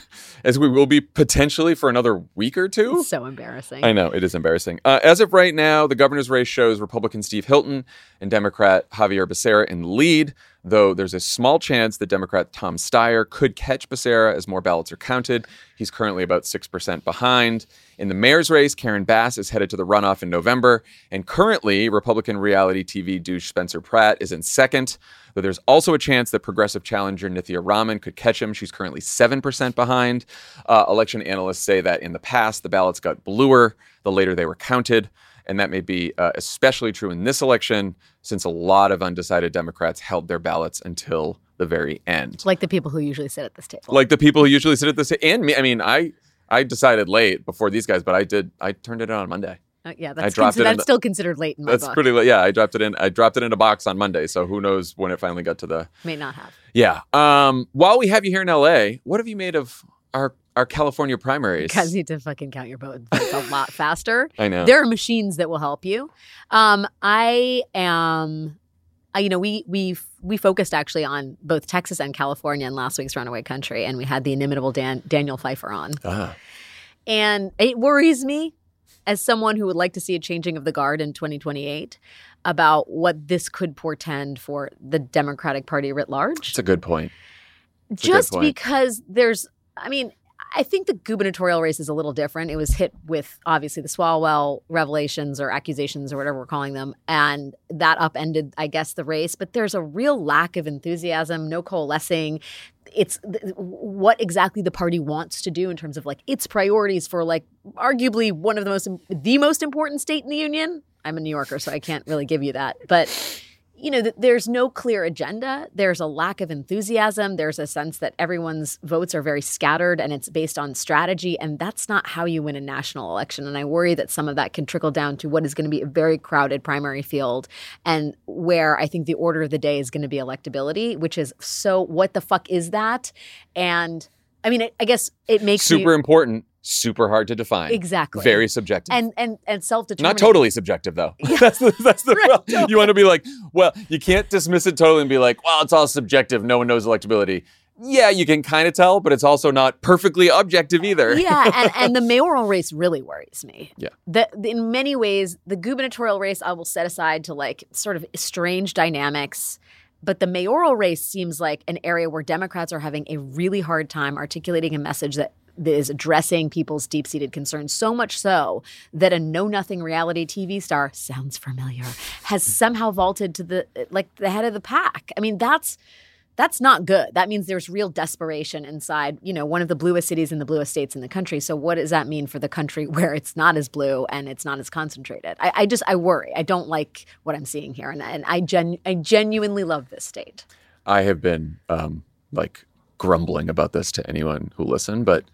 as we will be potentially for another week or two. It's so embarrassing. I know, it is embarrassing. Uh, as of right now, the governor's race shows Republican Steve Hilton and Democrat Javier Becerra in the lead, though there's a small chance that Democrat Tom Steyer could catch Becerra as more ballots are counted. He's currently about six percent behind. In the mayor's race, Karen Bass is headed to the runoff in November, and currently, Republican reality T V douche Spencer Pratt is in second. Though there's also a chance that progressive challenger Nithya Raman could catch him. She's currently seven percent behind. Uh, election analysts say that in the past, the ballots got bluer the later they were counted. And that may be uh, especially true in this election, since a lot of undecided Democrats held their ballots until the very end. Like the people who usually sit at this table. Like the people who usually sit at this table. And me, I mean, I I decided late before these guys, but I did. I turned it in on Monday. Uh, yeah, that's, I dropped consi- it that's in the, still considered late in my that's book. pretty late. Yeah, I dropped it in. I dropped it in a box on Monday, so who knows when it finally got to the. May not have. Yeah. Um, while we have you here in L A, what have you made of our our California primaries? Because you need to fucking count your votes a lot faster. I know. There are machines that will help you. Um, I am. Uh, you know, we we we focused actually on both Texas and California in last week's Runaway Country, and we had the inimitable Dan, Daniel Pfeiffer on. Ah. And it worries me, as someone who would like to see a changing of the guard in twenty twenty-eight, about what this could portend for the Democratic Party writ large. It's a good point. It's Just good point. because there's, I mean, I think the gubernatorial race is a little different. It was hit with, obviously, the Swalwell revelations or accusations or whatever we're calling them, and that upended, I guess, the race. But there's a real lack of enthusiasm, no coalescing. It's th- what exactly the party wants to do in terms of like its priorities for like arguably one of the most the most important state in the union. I'm a New Yorker, so I can't really give you that. But, you know, th- there's no clear agenda. There's a lack of enthusiasm. There's a sense that everyone's votes are very scattered and it's based on strategy. And that's not how you win a national election. And I worry that some of that can trickle down to what is going to be a very crowded primary field, and where I think the order of the day is going to be electability, which is so what the fuck is that? And I mean, it, I guess it makes super me, important. Super hard to define. Exactly. Very subjective. And and and self-determined. Not totally subjective, though. Yeah. that's the, that's the Right, problem. totally. You want to be like, well, you can't dismiss it totally and be like, well, it's all subjective. No one knows electability. Yeah, you can kind of tell, but it's also not perfectly objective either. Yeah, and, and the mayoral race really worries me. Yeah. The, the, in many ways, the gubernatorial race I will set aside to like sort of strange dynamics. But the mayoral race seems like an area where Democrats are having a really hard time articulating a message that that is addressing people's deep-seated concerns, so much so that a know-nothing reality T V star, sounds familiar, has somehow vaulted to the like the head of the pack. I mean, that's that's not good. That means there's real desperation inside, you know, one of the bluest cities in the bluest states in the country. So what does that mean for the country where it's not as blue and it's not as concentrated? I, I just, I worry. I don't like what I'm seeing here. And, and I, gen, I genuinely love this state. I have been um, like grumbling about this to anyone who listened, but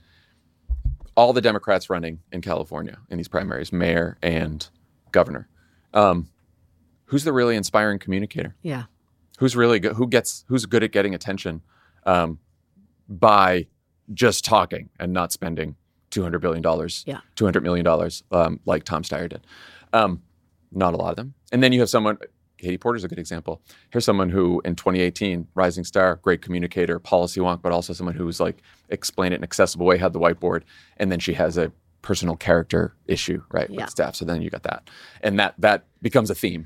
all the Democrats running in California in these primaries, mayor and governor, um, who's the really inspiring communicator? Yeah. Who's really good? Who gets? Who's good at getting attention um, by just talking and not spending two hundred billion dollars, yeah. two hundred million dollars, um, like Tom Steyer did? Um, not a lot of them. And then you have someone Katie Porter's a good example. Here's someone who, in twenty eighteen, rising star, great communicator, policy wonk, but also someone who's like explained it in an accessible way, had the whiteboard, and then she has a personal character issue, right, Yeah. with staff. So then you got that. And that that becomes a theme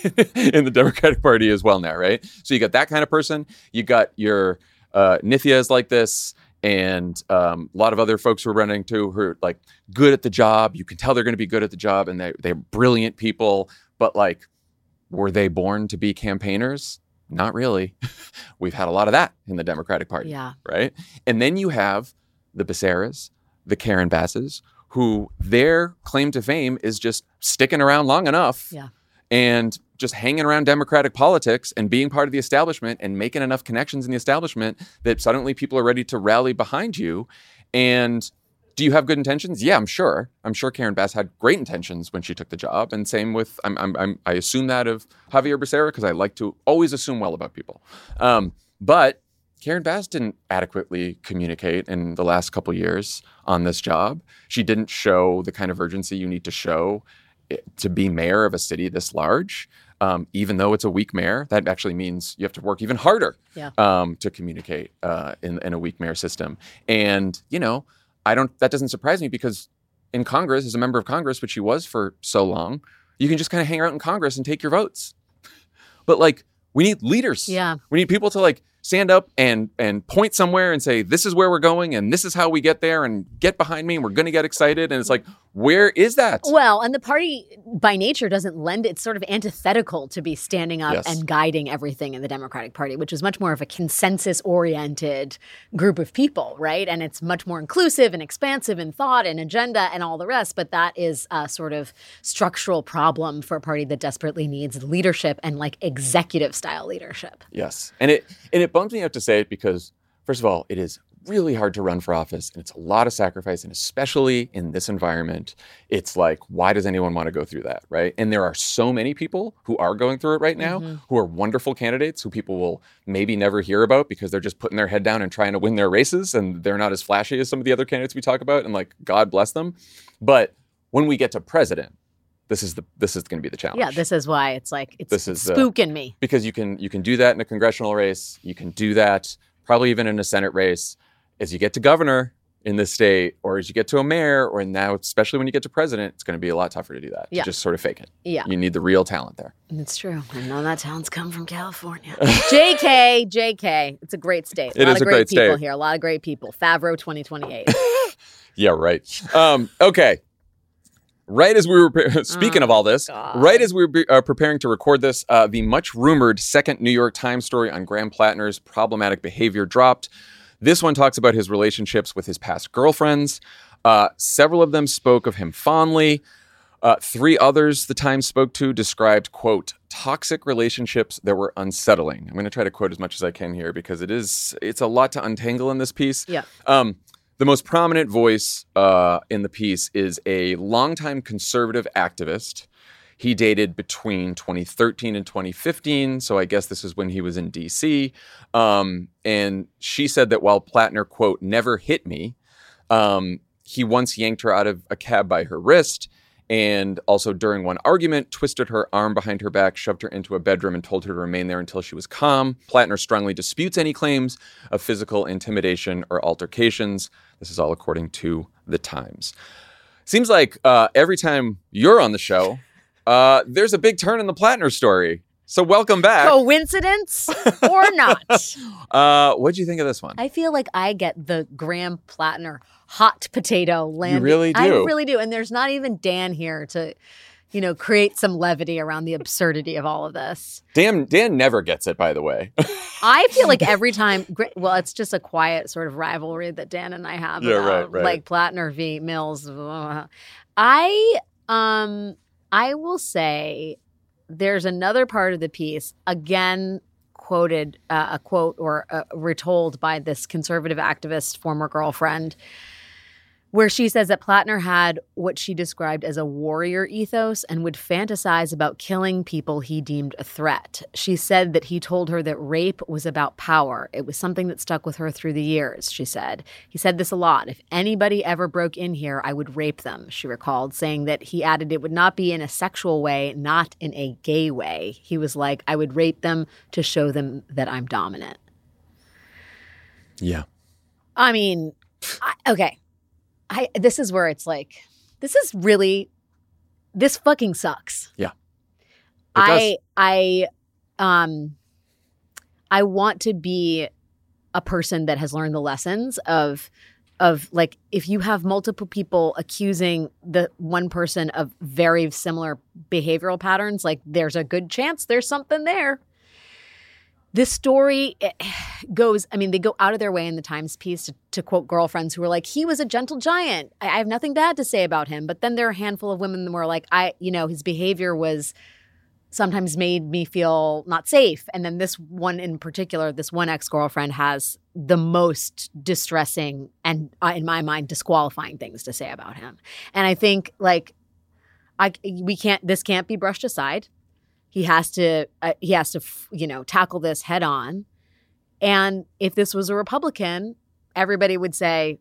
in the Democratic Party as well now, right? So you got that kind of person. You got your uh, Nithias like this, and um, a lot of other folks who are running too who are like good at the job. You can tell they're going to be good at the job, and they, they're brilliant people. But like, were they born to be campaigners? Not really. We've had a lot of that in the Democratic Party, Yeah. right? And then you have the Becerras, the Karen Basses, who their claim to fame is just sticking around long enough Yeah. and just hanging around Democratic politics and being part of the establishment and making enough connections in the establishment that suddenly people are ready to rally behind you. And do you have good intentions? Yeah, I'm sure. I'm sure Karen Bass had great intentions when she took the job. And same with, I'm, I'm, I'm, I assume that of Javier Becerra, because I like to always assume well about people. Um, but Karen Bass didn't adequately communicate in the last couple of years on this job. She didn't show the kind of urgency you need to show to be mayor of a city this large. Um, even though it's a weak mayor, that actually means you have to work even harder Yeah. um, to communicate uh, in, in a weak mayor system. And, you know, I don't, that doesn't surprise me, because in Congress, as a member of Congress, which she was for so long, you can just kind of hang out in Congress and take your votes. But like, we need leaders. Yeah. We need people to like stand up and and point somewhere and say, this is where we're going and this is how we get there, and get behind me and we're going to get excited. And it's like, where is that? Well, and the party by nature doesn't lend, it's sort of antithetical to be standing up Yes. and guiding everything in the Democratic Party, which is much more of a consensus-oriented group of people, right? And it's much more inclusive and expansive in thought and agenda and all the rest. But that is a sort of structural problem for a party that desperately needs leadership and like executive-style leadership. Yes. And it and it bums me out to say it, because, first of all, it is really hard to run for office, and it's a lot of sacrifice, and especially in this environment, it's like, why does anyone want to go through that, right? And there are so many people who are going through it right now, Mhm. who are wonderful candidates who people will maybe never hear about because they're just putting their head down and trying to win their races, and they're not as flashy as some of the other candidates we talk about, and like, God bless them. But when we get to president, this is the this is going to be the challenge. Yeah, this is why it's like, it's This is, uh, spooking me. Because you can you can do that in a congressional race. You can do that probably even in a Senate race. As you get to governor in this state, or as you get to a mayor, or now, especially when you get to president, it's going to be a lot tougher to do that. Yeah. To just sort of fake it. Yeah. You need the real talent there. It's true. And none of that talent's come from California. J K, J K. It's a great state. A It lot is of a great great people state. here. A lot of great people. Favreau twenty twenty-eight. Yeah, right. Um, okay. Right as we were, pre- speaking Oh, of all this, God. right as we were uh, preparing to record this, uh, the much rumored second New York Times story on Graham Plattner's problematic behavior dropped. This one talks about his relationships with his past girlfriends. Uh, several of them spoke of him fondly. Uh, three others the Times spoke to described, quote, toxic relationships that were unsettling. I'm going to try to quote as much as I can here, because it is, it's a lot to untangle in this piece. Yeah. Um, the most prominent voice uh, in the piece is a longtime conservative activist. He dated between twenty thirteen and twenty fifteen, so I guess this is when he was in D C. Um, and she said that while Plattner, quote, never hit me, um, he once yanked her out of a cab by her wrist, and also during one argument, twisted her arm behind her back, shoved her into a bedroom, and told her to remain there until she was calm. Plattner strongly disputes any claims of physical intimidation or altercations. This is all according to The Times. Seems like uh, every time you're on the show, uh, there's a big turn in the Plattner story. So welcome back. Coincidence or not? Uh, what'd you think of this one? I feel like I get the Graham Plattner hot potato landing. really I do. really do. And there's not even Dan here to, you know, create some levity around the absurdity of all of this. Dan, Dan never gets it, by the way. I feel like every time, Gra- well, it's just a quiet sort of rivalry that Dan and I have. Yeah, about, right, right. Like Plattner v. Mills. I, um, I will say there's another part of the piece, again, quoted, uh, a quote or uh, retold by this conservative activist, former girlfriend, where she says that Plattner had what she described as a warrior ethos and would fantasize about killing people he deemed a threat. She said that he told her that rape was about power. It was something that stuck with her through the years, she said. He said this a lot. If anybody ever broke in here, I would rape them, she recalled, saying that he added it would not be in a sexual way, not in a gay way. He was like, I would rape them to show them that I'm dominant. Yeah. I mean, I, okay. I, this is where it's like, this is really, this fucking sucks. Yeah. I, I, um, I want to be a person that has learned the lessons of, of like, if you have multiple people accusing the one person of very similar behavioral patterns, like there's a good chance there's something there. This story goes, I mean, they go out of their way in the Times piece to, to quote girlfriends who were like, he was a gentle giant. I, I have nothing bad to say about him. But then there are a handful of women that were like, I, you know, his behavior was sometimes made me feel not safe. And then this one in particular, this one ex-girlfriend has the most distressing and, uh, in my mind, disqualifying things to say about him. And I think, like, I, we can't, this can't be brushed aside. He has to, uh, he has to, you know, tackle this head on. And if this was a Republican, everybody would say,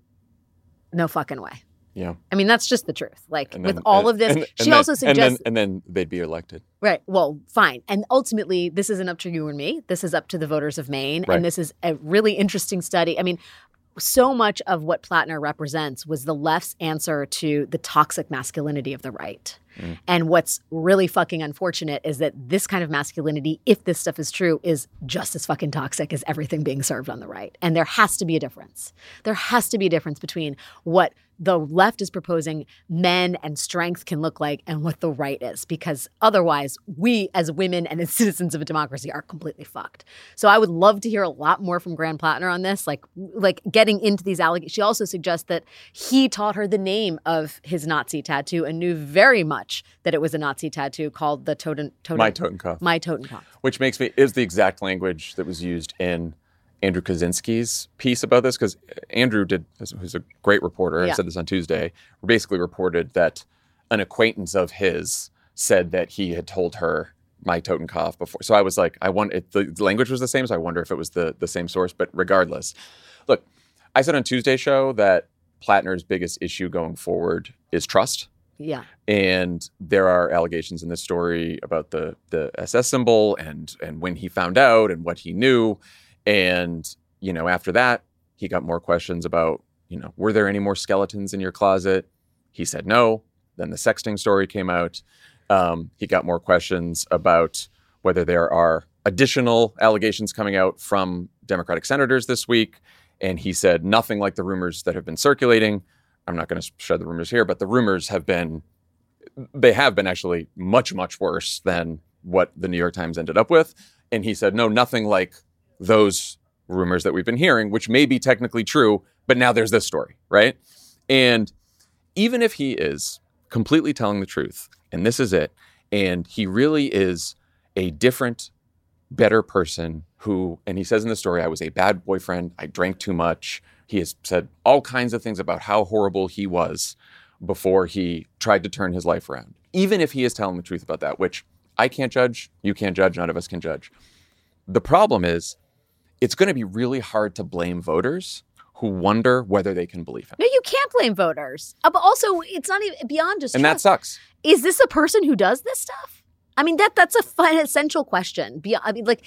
no fucking way. Yeah. I mean, that's just the truth. Like then, with all and, of this, and, she and also then, suggests. And then, and then they'd be elected. Right. Well, fine. And ultimately, this isn't up to you and me. This is up to the voters of Maine. Right. And this is a really interesting study. I mean, so much of what Plattner represents was the left's answer to the toxic masculinity of the right. Mm. And what's really fucking unfortunate is that this kind of masculinity, if this stuff is true, is just as fucking toxic as everything being served on the right. And there has to be a difference. There has to be a difference between what the left is proposing men and strength can look like and what the right is, because otherwise we as women and as citizens of a democracy are completely fucked. So I would love to hear a lot more from Gran Plattner on this, like like getting into these allegations. She also suggests that he taught her the name of his Nazi tattoo and knew very much that it was a Nazi tattoo called the Toten, Toten, My Totenkopf. My Totenkopf. Which makes me, is the exact language that was used in Andrew Kaczynski's piece about this, because Andrew did, who's a great reporter, Yeah. I said this on Tuesday, basically reported that an acquaintance of his said that he had told her My Totenkopf before. So I was like, I want it, the language was the same, so I wonder if it was the, the same source. But regardless, look, I said on Tuesday's show that Plattner's biggest issue going forward is trust. Yeah. And there are allegations in this story about the the S S symbol and and when he found out and what he knew. And, you know, after that, he got more questions about, you know, were there any more skeletons in your closet? He said no. Then the sexting story came out. Um, he got more questions about whether there are additional allegations coming out from Democratic senators this week. And he said nothing like the rumors that have been circulating. I'm not going to shed the rumors here, but the rumors have been, they have been actually much, much worse than what the New York Times ended up with. And he said, no, nothing like those rumors that we've been hearing, which may be technically true, but now there's this story, right? And even if he is completely telling the truth, and this is it, and he really is a different, better person who, and he says in the story, I was a bad boyfriend, I drank too much. He has said all kinds of things about how horrible he was before he tried to turn his life around. Even if he is telling the truth about that, which I can't judge, you can't judge, none of us can judge. The problem is, it's going to be really hard to blame voters who wonder whether they can believe him. No, you can't blame voters. Uh, but also, it's not even beyond just And trust. that sucks. Is this a person who does this stuff? I mean, that that's a fun, essential question. Beyond, I mean, like,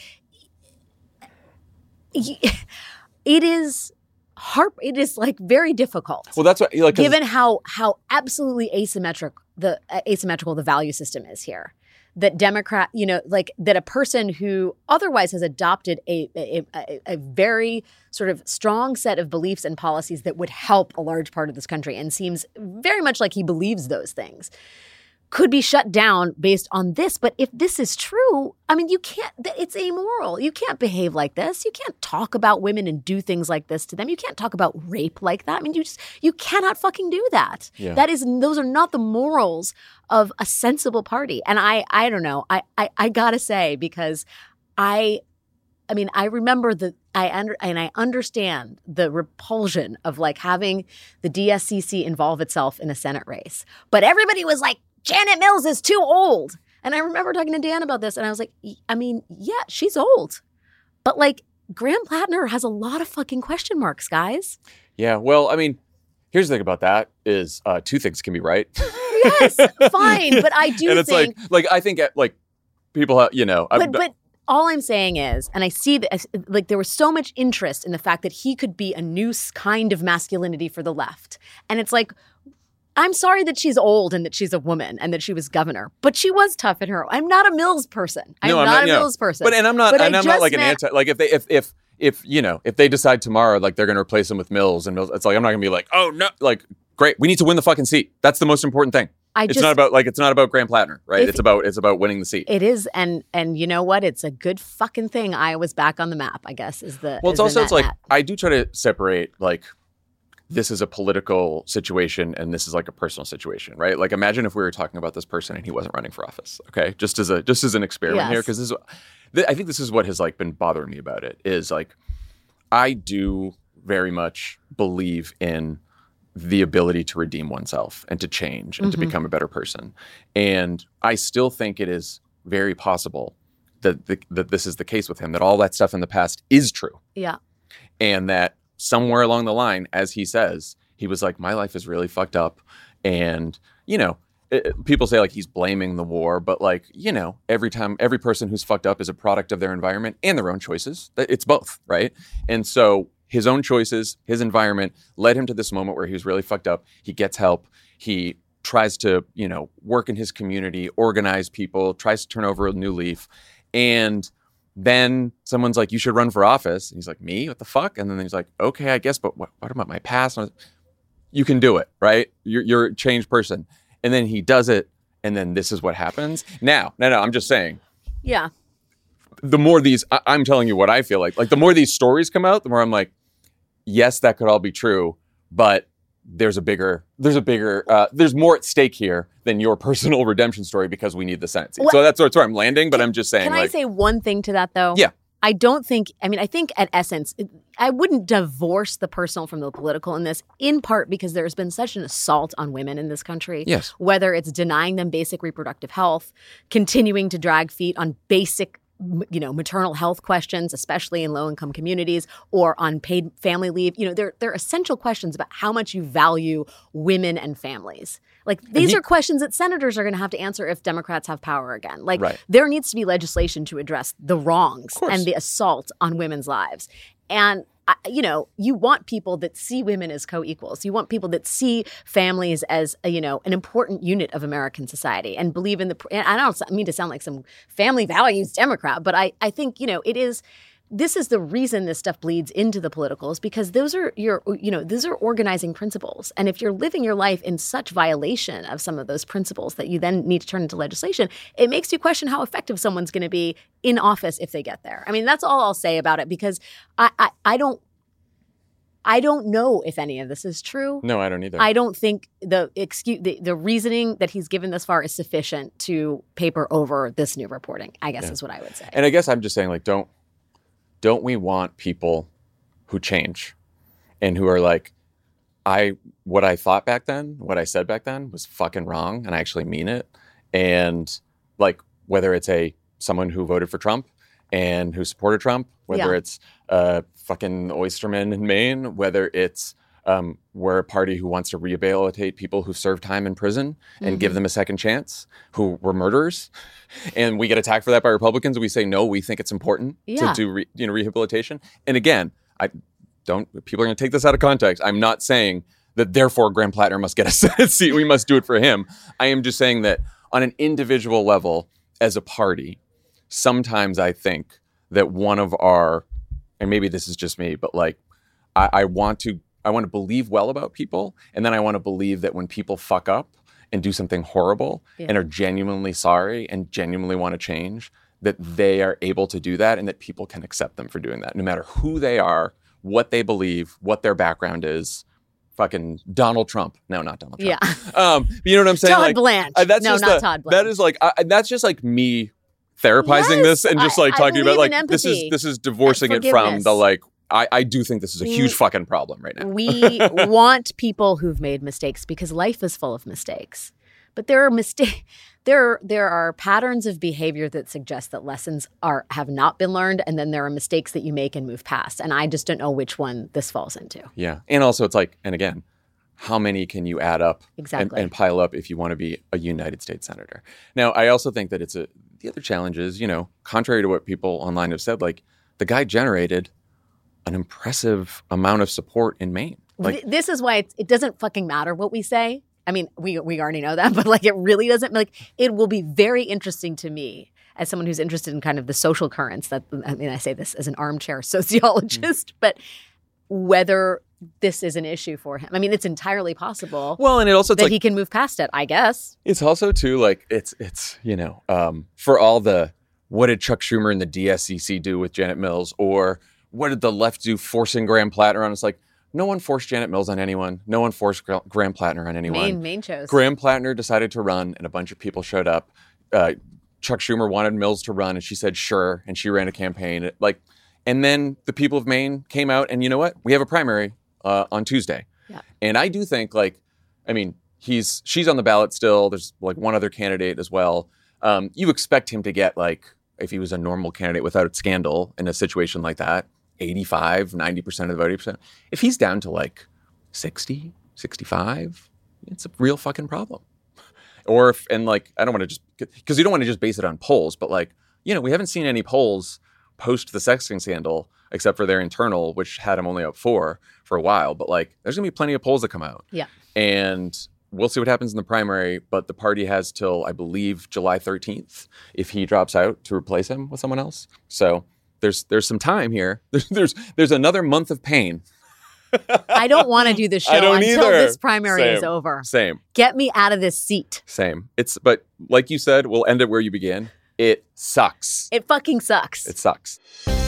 it is hard. It is like very difficult. Well, that's what, like, given how how absolutely asymmetric the uh, asymmetrical the value system is here. That Democrat, you know, like that a person who otherwise has adopted a, a, a, a very sort of strong set of beliefs and policies that would help a large part of this country and seems very much like he believes those things, could be shut down based on this. But if this is true, I mean, you can't, it's amoral. You can't behave like this. You can't talk about women and do things like this to them. You can't talk about rape like that. I mean, you just, you cannot fucking do that. Yeah. That is, those are not the morals of a sensible party. And I, I don't know, I, I, I gotta say, because I, I mean, I remember the, I under, and I understand the repulsion of like having the D S C C involve itself in a Senate race. But everybody was like, Janet Mills is too old. And I remember talking to Dan about this, and I was like, I mean, yeah, she's old. But like, Graham Plattner has a lot of fucking question marks, guys. Yeah, well, I mean, here's the thing about that is uh, two things can be right. Yes, fine. But I do and it's think. like, like, I think, like, people, have, you know. But, I'm, but all I'm saying is, and I see that, like, there was so much interest in the fact that he could be a new kind of masculinity for the left. And it's like, I'm sorry that she's old and that she's a woman and that she was governor, but she was tough in her. I'm not a Mills person. I'm, no, not, I'm not a you know, Mills person. But and I'm not, but and I'm not like meant, an anti. Like if they, if if if you know, if they decide tomorrow, like they're going to replace him with Mills and Mills, it's like I'm not going to be like, oh no, like great, we need to win the fucking seat. That's the most important thing. I it's just, not about like it's not about Graham Plattner, right? If, it's about it's about winning the seat. It is, and and you know what? It's a good fucking thing Iowa's back on the map. I guess is the well. It's is also the it's like net. I do try to separate like. This is a political situation and this is like a personal situation, right? Like imagine if we were talking about this person and he wasn't running for office, okay? Just as a just as an experiment Yes. here, because this is, th- I think this is what has like been bothering me about it is like I do very much believe in the ability to redeem oneself and to change and Mm-hmm. to become a better person, and I still think it is very possible that the, that this is the case with him, that all that stuff in the past is true, Yeah. and that. Somewhere along the line, as he says, he was like, my life is really fucked up. And, you know, it, it- people say like he's blaming the war, but like, you know, every time, every person who's fucked up is a product of their environment and their own choices. It's both, right? And so his own choices, his environment led him to this moment where he was really fucked up. He gets help. He tries to, you know, work in his community, organize people, tries to turn over a new leaf. And then someone's like, you should run for office. And he's like, me? What the fuck? And then he's like, okay, I guess, but what, what about my past? And I was, you can do it, right? You're, you're a changed person. And then he does it. And then this is what happens. Now, no, no, I'm just saying, Yeah. the more these, I, I'm telling you what I feel like, like the more these stories come out, the more I'm like, yes, that could all be true, but there's a bigger, there's a bigger, uh, there's more at stake here than your personal redemption story because we need the Senate seat. What- So that's, that's where I'm landing, but I'm just saying Can like, I say one thing to that though? Yeah. I don't think, I mean, I think at essence, I wouldn't divorce the personal from the political in this, in part because there's been such an assault on women in this country. Yes. Whether it's denying them basic reproductive health, continuing to drag feet on basic, you know, maternal health questions, especially in low-income communities, or on paid family leave. You know, they're, they're essential questions about how much you value women and families. Like, these he- are questions that senators are going to have to answer if Democrats have power again. Like, Right. there needs to be legislation to address the wrongs course. and the assault on women's lives. And, I- you know, you want people that see women as co-equals. You want people that see families as, a, you know, an important unit of American society and believe in the, and I don't mean to sound like some family values Democrat, but I, I think, you know, it is, this is the reason this stuff bleeds into the politicals, because those are your, you know, those are organizing principles. And if you're living your life in such violation of some of those principles that you then need to turn into legislation, it makes you question how effective someone's going to be in office if they get there. I mean, that's all I'll say about it, because I, I, I don't, I don't know if any of this is true. no, I don't either. I don't think the excuse, the, the reasoning that he's given thus far is sufficient to paper over this new reporting, I guess Yeah. is what I would say. And I guess I'm just saying, like, don't don't we want people who change and who are like, I what I thought back then, what I said back then was fucking wrong, and I actually mean it. And like, whether it's a someone who voted for Trump and who supported Trump, whether Yeah. it's a fucking oysterman in Maine, whether it's um, we're a party who wants to rehabilitate people who served time in prison and Mm-hmm. give them a second chance, who were murderers, and we get attacked for that by Republicans. We say no, we think it's important Yeah. to do re, you know rehabilitation. And again, I don't. People are going to take this out of context. I'm not saying that therefore Graham Plattner must get a Senate seat. We must do it for him. I am just saying that on an individual level, as a party, sometimes I think that one of our, and maybe this is just me, but like I, I want to. I want to believe well about people, and then I want to believe that when people fuck up and do something horrible Yeah. and are genuinely sorry and genuinely want to change, that they are able to do that and that people can accept them for doing that, no matter who they are, what they believe, what their background is. Fucking Donald Trump. No, not Donald Trump. Yeah. Um, you know what I'm saying? Todd Like, Blanche. uh, that's No, just not a- Todd That Blanche. is like, I, that's just like me therapizing Yes, this and just like I- I talking about believe like in this is empathy this is divorcing and it from forgiveness. the like I, I do think this is a We- huge fucking problem right now. We want people who've made mistakes because life is full of mistakes. But there are mistake there there are patterns of behavior that suggest that lessons are have not been learned, and then there are mistakes that you make and move past. And I just don't know which one this falls into. Yeah. And also it's like, and again, how many can you add up Exactly. and, and pile up if you want to be a United States senator? Now, I also think that it's a the other challenge is, you know, contrary to what people online have said, like the guy generated an impressive amount of support in Maine. Like, Th- this is why it's, it doesn't fucking matter what we say. I mean, we we already know that, but like it really doesn't. Like it will be very interesting to me as someone who's interested in kind of the social currents. That I mean, I say this as an armchair sociologist, but whether this is an issue for him. I mean, it's entirely possible. Well, and it also it's that like, he can move past it. I guess it's also too like it's it's you know um, for all the what did Chuck Schumer and the D S C C do with Janet Mills, or what did the left do forcing Graham Plattner on? It's like no one forced Janet Mills on anyone. No one forced Gra- Graham Plattner on anyone. Maine Maine chose. Graham Plattner decided to run, and a bunch of people showed up. Uh, Chuck Schumer wanted Mills to run, and she said sure, and she ran a campaign. Like, and then the people of Maine came out, and you know what? We have a primary uh, on Tuesday, Yeah. and I do think like, I mean, he's she's on the ballot still. There's like one other candidate as well. Um, you expect him to get like, if he was a normal candidate without scandal in a situation like that, eighty-five, ninety percent of the vote, eighty percent. If he's down to like sixty, sixty-five, it's a real fucking problem. Or if, and like, I don't want to just, because you don't want to just base it on polls, but like, you know, we haven't seen any polls post the sexting scandal, except for their internal, which had him only up four for a while. But like, there's going to be plenty of polls that come out. Yeah. And we'll see what happens in the primary, but the party has till, I believe, July thirteenth, if he drops out, to replace him with someone else. So there's there's some time here. There's there's, there's another month of pain. I don't want to do this show I don't until either. this primary Same. is over. Same. Get me out of this seat. Same. It's, but like you said, we'll end it where you began. It sucks. It fucking sucks. It sucks.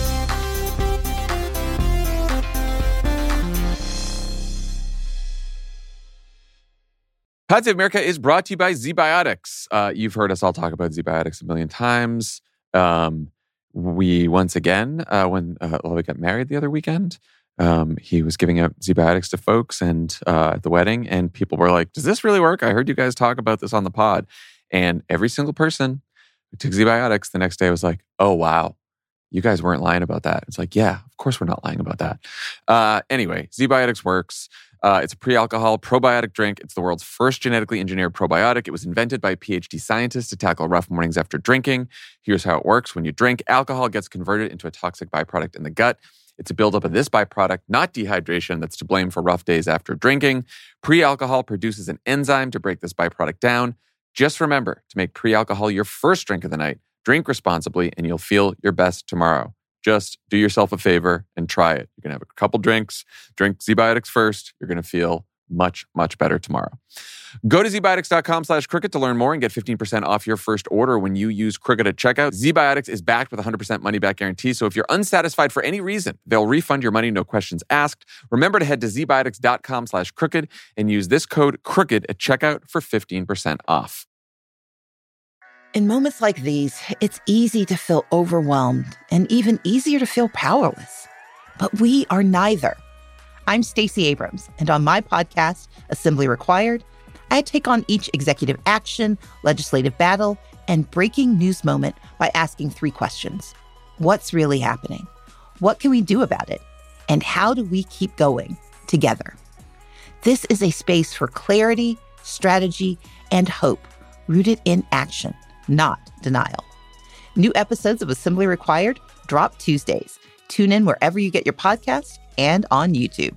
Pod Save America is brought to you by ZBiotics. Uh, you've heard us all talk about ZBiotics a million times. Um, we once again, uh, when uh, Ollie got married the other weekend, um, he was giving out ZBiotics to folks and uh, at the wedding, and people were like, "Does this really work? I heard you guys talk about this on the pod." And every single person who took ZBiotics the next day was like, "Oh wow, you guys weren't lying about that." It's like, yeah, of course we're not lying about that. Uh, anyway, ZBiotics works. Uh, it's a pre-alcohol probiotic drink. It's the world's first genetically engineered probiotic. It was invented by PhD scientists to tackle rough mornings after drinking. Here's how it works. When you drink, alcohol gets converted into a toxic byproduct in the gut. It's a buildup of this byproduct, not dehydration, that's to blame for rough days after drinking. Pre-alcohol produces an enzyme to break this byproduct down. Just remember to make pre-alcohol your first drink of the night. Drink responsibly, and you'll feel your best tomorrow. Just do yourself a favor and try it. You're going to have a couple drinks. Drink ZBiotics first. You're going to feel much, much better tomorrow. Go to zbiotics.com slash crooked to learn more and get fifteen percent off your first order when you use Crooked at checkout. ZBiotics is backed with a one hundred percent money-back guarantee, so if you're unsatisfied for any reason, they'll refund your money, no questions asked. Remember to head to zbiotics.com slash crooked and use this code CROOKED at checkout for fifteen percent off. In moments like these, it's easy to feel overwhelmed and even easier to feel powerless. But we are neither. I'm Stacey Abrams, and on my podcast, Assembly Required, I take on each executive action, legislative battle, and breaking news moment by asking three questions. What's really happening? What can we do about it? And how do we keep going together? This is a space for clarity, strategy, and hope, rooted in action, not denial. New episodes of Assembly Required drop Tuesdays. Tune in wherever you get your podcasts and on YouTube.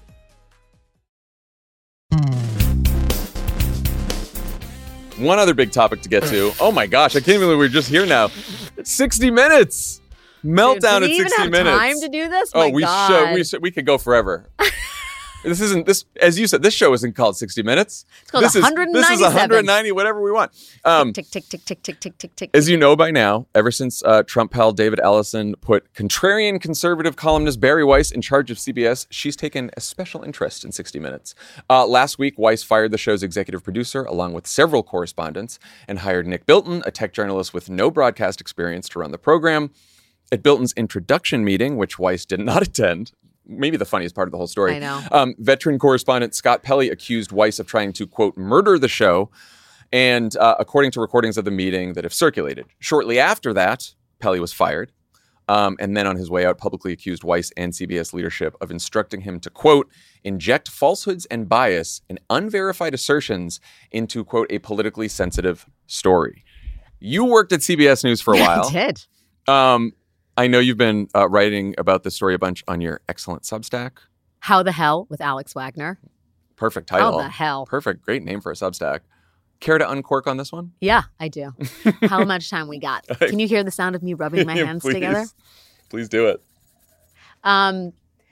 One other big topic to get to. Oh my gosh, I can't believe we're just here now. It's sixty minutes. Meltdown Dude, do we at even sixty have minutes. time to do this? Oh, My we God. should. We should. We could go forever. This isn't this, as you said, this show isn't called sixty minutes. It's called this one is this is one hundred ninety, whatever we want. Um, tick, tick, tick, tick, tick, tick, tick, tick. As you know by now, ever since uh, Trump pal David Ellison put contrarian conservative columnist Bari Weiss in charge of C B S, she's taken a special interest in sixty minutes. Uh, last week, Weiss fired the show's executive producer along with several correspondents and hired Nick Bilton, a tech journalist with no broadcast experience, to run the program. At Bilton's introduction meeting, which Weiss did not attend, maybe the funniest part of the whole story, I know. Um, veteran correspondent Scott Pelley accused Weiss of trying to, quote, murder the show, and uh, according to recordings of the meeting that have circulated. Shortly after that, Pelley was fired, um, and then on his way out, publicly accused Weiss and C B S leadership of instructing him to, quote, inject falsehoods and bias and unverified assertions into, quote, a politically sensitive story. You worked at C B S News for a while. I did. Um, I know you've been uh, writing about this story a bunch on your excellent Substack. How the Hell with Alex Wagner. Perfect title. How the hell. Perfect. Great name for a Substack. Care to uncork on this one? Yeah, I do. How much time we got? Can you hear the sound of me rubbing my hands Please. together? Please do it. Um.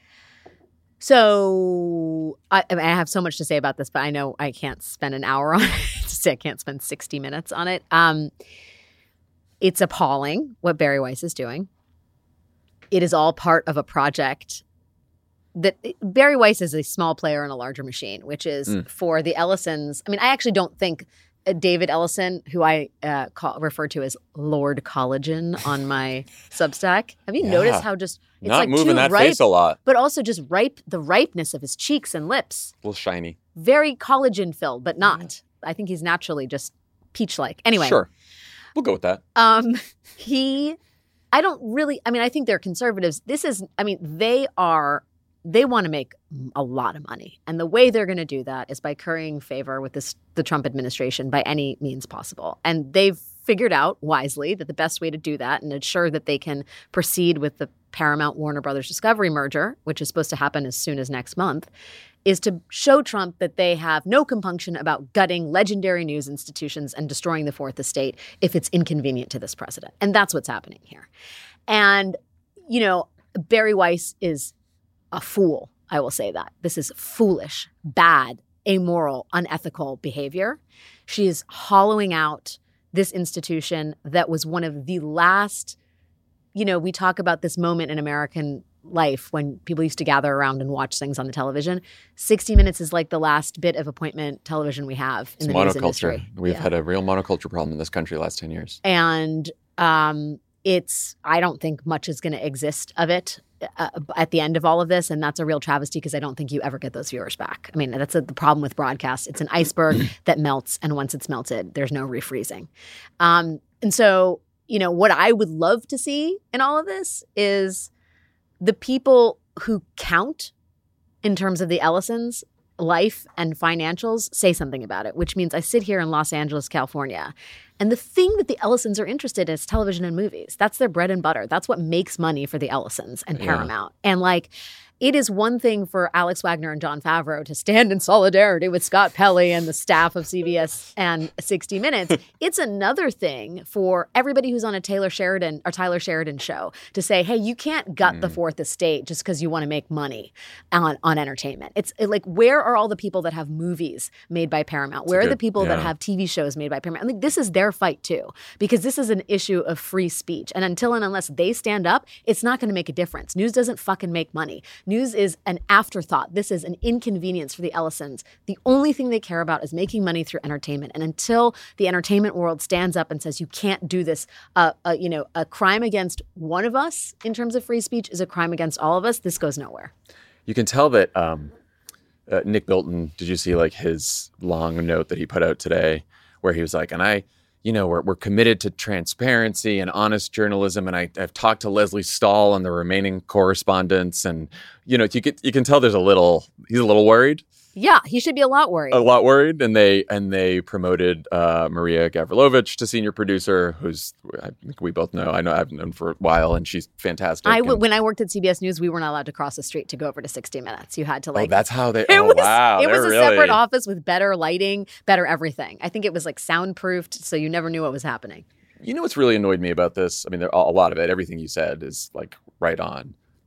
So I, I mean, I have so much to say about this, but I know I can't spend an hour on it. To say I can't spend sixty minutes on it. Um, it's appalling what Bari Weiss is doing. It is all part of a project that Bari Weiss is a small player in a larger machine, which is mm. for the Ellisons. I mean, I actually don't think David Ellison, who I uh, call, refer to as Lord Collagen on my Substack. Have you Yeah. noticed how just it's Not like moving too that ripe, face a lot. but also just ripe the ripeness of his cheeks and lips. A little shiny. Very collagen filled, but not. I think he's naturally just peach-like. Anyway, Sure. We'll go with that. um, he. I don't really. I mean, I think they're conservatives. This is. I mean, they are. They want to make a lot of money. And the way they're going to do that is by currying favor with this, the Trump administration by any means possible. And they've figured out wisely that the best way to do that and ensure that they can proceed with the Paramount Warner Brothers Discovery merger, which is supposed to happen as soon as next month, is to show Trump that they have no compunction about gutting legendary news institutions and destroying the Fourth Estate if it's inconvenient to this president. And that's what's happening here. And, you know, Bari Weiss is a fool. I will say that. This is foolish, bad, amoral, unethical behavior. She is hollowing out this institution that was one of the last, you know, we talk about this moment in American life when people used to gather around and watch things on the television. sixty minutes is like the last bit of appointment television we have in It's the news monoculture. industry. We've Yeah. had a real monoculture problem in this country the last ten years. And um, it's, I don't think much is going to exist of it uh, at the end of all of this. And that's a real travesty because I don't think you ever get those viewers back. I mean, that's a, the problem with broadcast. It's an iceberg that melts. And once it's melted, there's no refreezing. Um, and so, you know, what I would love to see in all of this is the people who count in terms of the Ellisons' life and financials say something about it, which means I sit here in Los Angeles, California, and the thing that the Ellisons are interested in is television and movies. That's their bread and butter. That's what makes money for the Ellisons and Paramount. Yeah. And like, it is one thing for Alex Wagner and Jon Favreau to stand in solidarity with Scott Pelley and the staff of C B S and sixty minutes. It's another thing for everybody who's on a Taylor Sheridan or Tyler Sheridan show to say, hey, you can't gut mm. the Fourth Estate just because you want to make money on, on entertainment. It's it, like, where are all the people that have movies made by Paramount? Where are the people yeah. that have T V shows made by Paramount? I think this is their fight too, because this is an issue of free speech. And until and unless they stand up, it's not going to make a difference. News doesn't fucking make money. News is an afterthought. This is an inconvenience for the Ellisons. The only thing they care about is making money through entertainment. And until the entertainment world stands up and says, you can't do this, uh, uh, you know, a crime against one of us in terms of free speech is a crime against all of us, this goes nowhere. You can tell that um, uh, Nick Bilton, did you see like his long note that he put out today where he was like, and I, you know, we're, we're committed to transparency and honest journalism. And I, I've talked to Leslie Stahl and the remaining correspondents. And, you know, you get, you can tell there's a little, he's a little worried. Yeah, he should be a lot worried. A lot worried. And they and they promoted uh, Maria Gavrilovich to senior producer, who's, I think we both know, I know I've known for a while, and she's fantastic. I, and, when I worked at C B S News, we were not allowed to cross the street to go over to sixty minutes. You had to like. Oh, that's how they, it oh, was, wow. It was a really... separate office with better lighting, better everything. I think it was like soundproofed, so you never knew what was happening. You know what's really annoyed me about this? I mean, there, a lot of it, everything you said is like right on.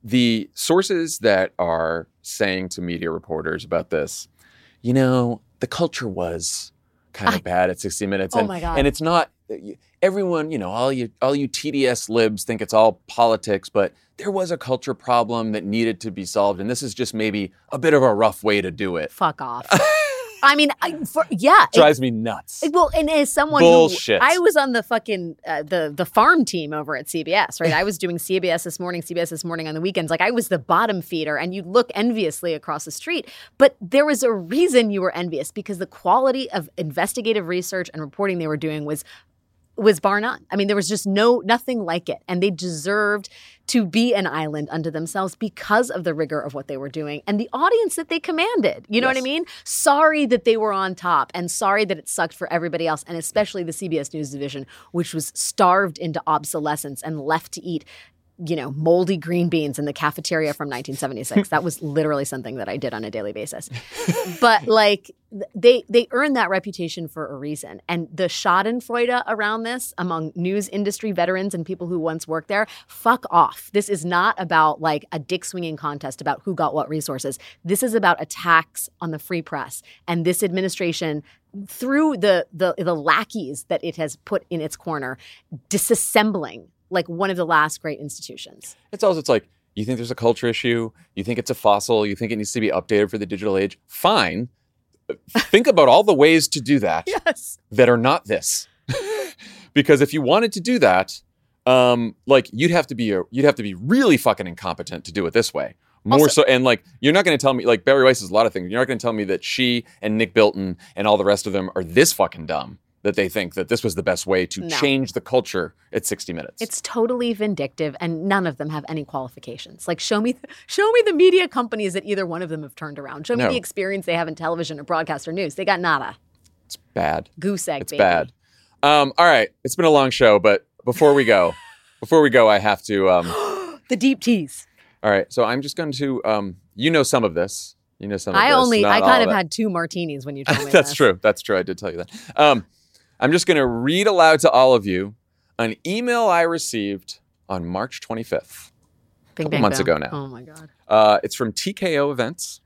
the sources that are saying to media reporters about this, you know, the culture was kind of I, bad at sixty minutes. Oh and, my God. And it's not, everyone, you know, all you all you T D S libs think it's all politics, but there was a culture problem that needed to be solved. And this is just maybe a bit of a rough way to do it. Fuck off. I mean, I, for, yeah. Drives it, me nuts. It, well, and as someone Bullshit. who, I was on the fucking, uh, the the farm team over at C B S, right? I was doing C B S This Morning, C B S This Morning on the weekends. Like, I was the bottom feeder, and you'd look enviously across the street. But there was a reason you were envious, because the quality of investigative research and reporting they were doing was was bar none. I mean, there was just no, nothing like it. And they deserved to be an island unto themselves because of the rigor of what they were doing and the audience that they commanded. You know yes. what I mean? Sorry that they were on top, and sorry that it sucked for everybody else, and especially the C B S News division, which was starved into obsolescence and left to eat, you know, moldy green beans in the cafeteria from nineteen seventy-six. That was literally something that I did on a daily basis. But like, they they earned that reputation for a reason. And the schadenfreude around this among news industry veterans and people who once worked there, fuck off. This is not about like a dick swinging contest about who got what resources. This is about attacks on the free press. And this administration, through the the, the lackeys that it has put in its corner, disassembling like one of the last great institutions. It's also, it's like, you think there's a culture issue, you think it's a fossil, you think it needs to be updated for the digital age. Fine. Think about all the ways to do that yes. that are not this. Because if you wanted to do that, um, like you'd have to be a, you'd have to be really fucking incompetent to do it this way. More also, so, and like, you're not going to tell me, like Bari Weiss is a lot of things. You're not going to tell me that she and Nick Bilton and all the rest of them are this fucking dumb that they think that this was the best way to no. change the culture at sixty minutes. It's totally vindictive, and none of them have any qualifications. Like, show me show me the media companies that either one of them have turned around. Show me no. the experience they have in television or broadcast or news. They got nada. It's bad. Goose egg, it's baby. bad. Um, all right. It's been a long show, but before we go, before we go, I have to... Um, the deep tease. All right. So I'm just going to... Um, you know some of this. You know some of I this. only... Not I kind of of had two martinis when you told me That's this. true. That's true. I did tell you that. Um, I'm just going to read aloud to all of you an email I received on March twenty-fifth, bing, a couple bing, months bing. ago now. Oh, my God. Uh, it's from T K O Events.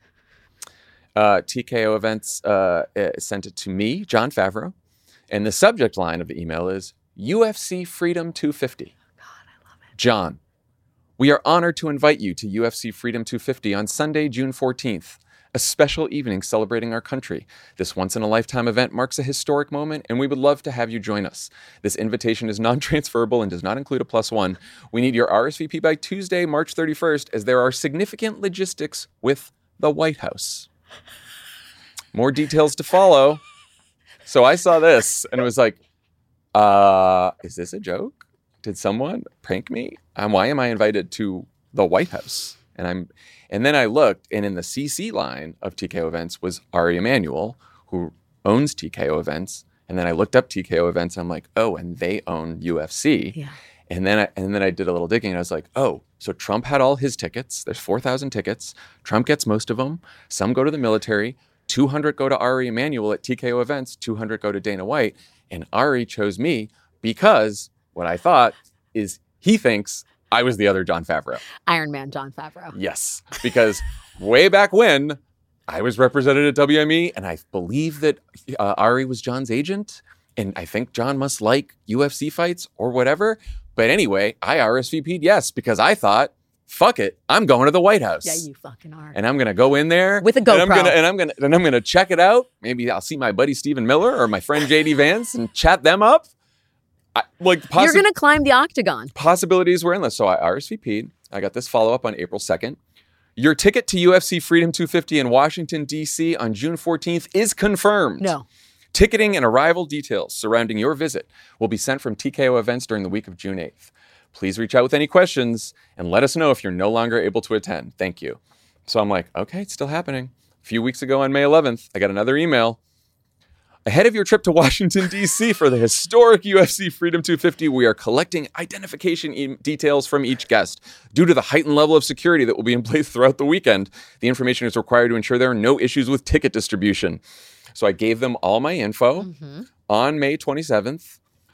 Uh, T K O Events uh, sent it to me, Jon Favreau, and the subject line of the email is U F C Freedom two fifty. God, I love it. John, we are honored to invite you to U F C Freedom two fifty on Sunday, June fourteenth. A special evening celebrating our country. This once-in-a-lifetime event marks a historic moment, and we would love to have you join us. This invitation is non-transferable and does not include a plus one. We need your R S V P by Tuesday, March thirty-first, as there are significant logistics with the White House. More details to follow. So I saw this and was like, uh, is this a joke? Did someone prank me? Um, why am I invited to the White House? And I'm, and then I looked, and in the C C line of T K O Events was Ari Emanuel, who owns T K O Events. And then I looked up T K O Events. And I'm like, oh, and they own U F C. Yeah. And then I, and then I did a little digging, and I was like, oh, so Trump had all his tickets. There's four thousand tickets. Trump gets most of them. Some go to the military. two hundred go to Ari Emanuel at T K O Events. two hundred go to Dana White. And Ari chose me because what I thought is he thinks I was the other Jon Favreau. Iron Man Jon Favreau. Yes, because way back when, I was represented at W M E, and I believe that uh, Ari was John's agent, and I think John must like U F C fights or whatever. But anyway, I R S V P'd yes, because I thought, fuck it, I'm going to the White House. Yeah, you fucking are. And I'm going to go in there. With a GoPro. And I'm going to and I'm gonna, and I'm gonna check it out. Maybe I'll see my buddy Stephen Miller or my friend J D Vance and chat them up. I, like possi- You're going to climb the octagon. Possibilities were endless. So I R S V P'd. I got this follow-up on April second. Your ticket to U F C Freedom two fifty in Washington, D C on June fourteenth is confirmed. No. Ticketing and arrival details surrounding your visit will be sent from T K O Events during the week of June eighth. Please reach out with any questions and let us know if you're no longer able to attend. Thank you. So I'm like, okay, it's still happening. A few weeks ago on May eleventh, I got another email. Ahead of your trip to Washington, D C for the historic U F C Freedom two fifty, we are collecting identification e- details from each guest. Due to the heightened level of security that will be in place throughout the weekend, the information is required to ensure there are no issues with ticket distribution. So I gave them all my info. Mm-hmm. On May twenty-seventh,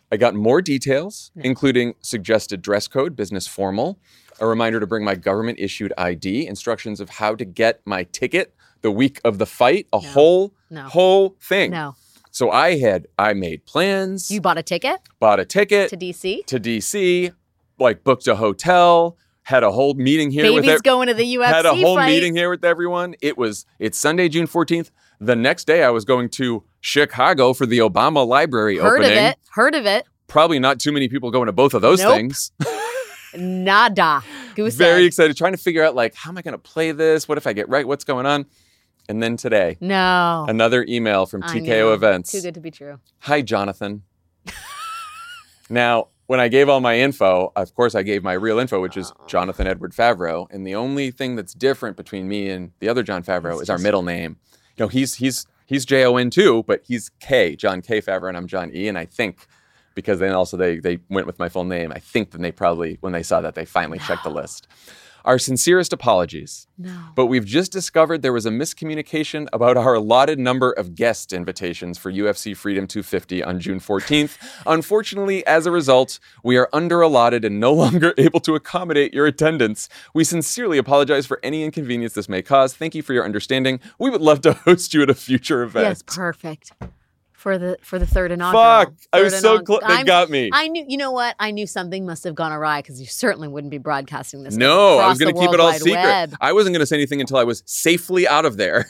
I got more details, including suggested dress code, business formal, a reminder to bring my government-issued I D, instructions of how to get my ticket the week of the fight, a No. whole, No. whole thing. No. So I had, I made plans. You bought a ticket? Bought a ticket. To D C? To D C, like booked a hotel, had a whole meeting here with Baby's ev- going to the U F C Had a whole fight. meeting here with everyone. It was, it's Sunday, June fourteenth. The next day I was going to Chicago for the Obama Library Heard opening. of it. Heard of it. Probably not too many people going to both of those Nope. things. Nada. Goose Very egg. excited, trying to figure out like, how am I going to play this? What if I get right? What's going on? And then today, No. another email from I T K O know. Events. Too good to be true. Hi, Jonathan. Now, when I gave all my info, of course, I gave my real info, which is Jonathan Edward Favreau. And the only thing that's different between me and the other John Favreau It's is our just- middle name. You know, he's he's he's J O N too, but he's K, John K Favreau, and I'm John E. And I think because then also they they went with my full name, I think that they probably, when they saw that, they finally checked the list. Our sincerest apologies. No. But we've just discovered there was a miscommunication about our allotted number of guest invitations for U F C Freedom two fifty on June fourteenth. Unfortunately, as a result, we are under-allotted and no longer able to accommodate your attendance. We sincerely apologize for any inconvenience this may cause. Thank you for your understanding. We would love to host you at a future event. Yes, perfect. For the for the third inaugural. Fuck! I Third was so inaug- close. They I'm- got me. I knew. You know what? I knew something must have gone awry because you certainly wouldn't be broadcasting this. No, I across was going the to keep it all World Wide secret. Web. I wasn't going to say anything until I was safely out of there.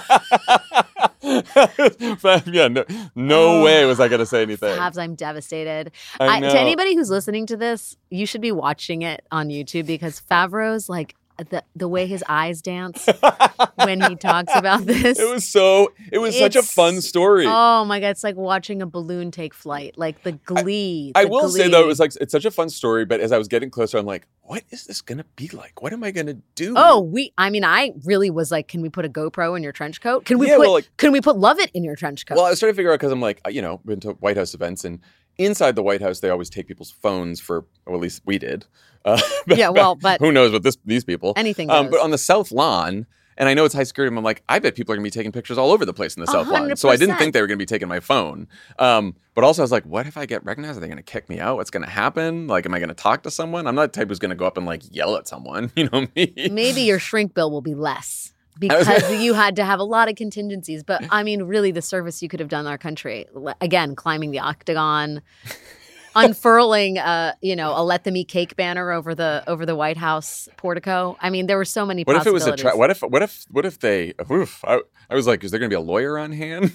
yeah, no, no way was I going to say anything. Fabs, I'm devastated. I I, know. to anybody who's listening to this, you should be watching it on YouTube because Favreau's like the the way his eyes dance when he talks about this. It was so, it was such a It's- fun story. Oh my God, it's like watching a balloon take flight, like the glee. I the will say glee. though, it was like, it's such a fun story, but as I was getting closer, I'm like, what is this going to be like? What am I going to do? Oh, we. I mean, I really was like, can we put a GoPro in your trench coat? Can we Yeah, put? well, like- can we put Love It in your trench coat? Well, I was trying to figure out because I'm like, you know, been to White House events and inside the White House, they always take people's phones for, or at least we did. Uh, Yeah, well, but- who knows what this these people? Anything Um, goes. but on the South Lawn, and I know it's high security, I'm like, I bet people are going to be taking pictures all over the place in the A South Lawn. hundred So I didn't percent. think they were going to be taking my phone. Um, but also I was like, what if I get recognized? Are they going to kick me out? What's going to happen? Like, am I going to talk to someone? I'm not the type who's going to go up and like yell at someone. You know me? Maybe your shrink bill will be less because you had to have a lot of contingencies. But I mean, really, the service you could have done our country. Le- Again, climbing the octagon, unfurling, uh, you know, a "Let Them Eat Cake" banner over the over the White House portico. I mean, there were so many. What if it was a possibilities. tra- what if what if what if they oof, I, I was like, is there going to be a lawyer on hand?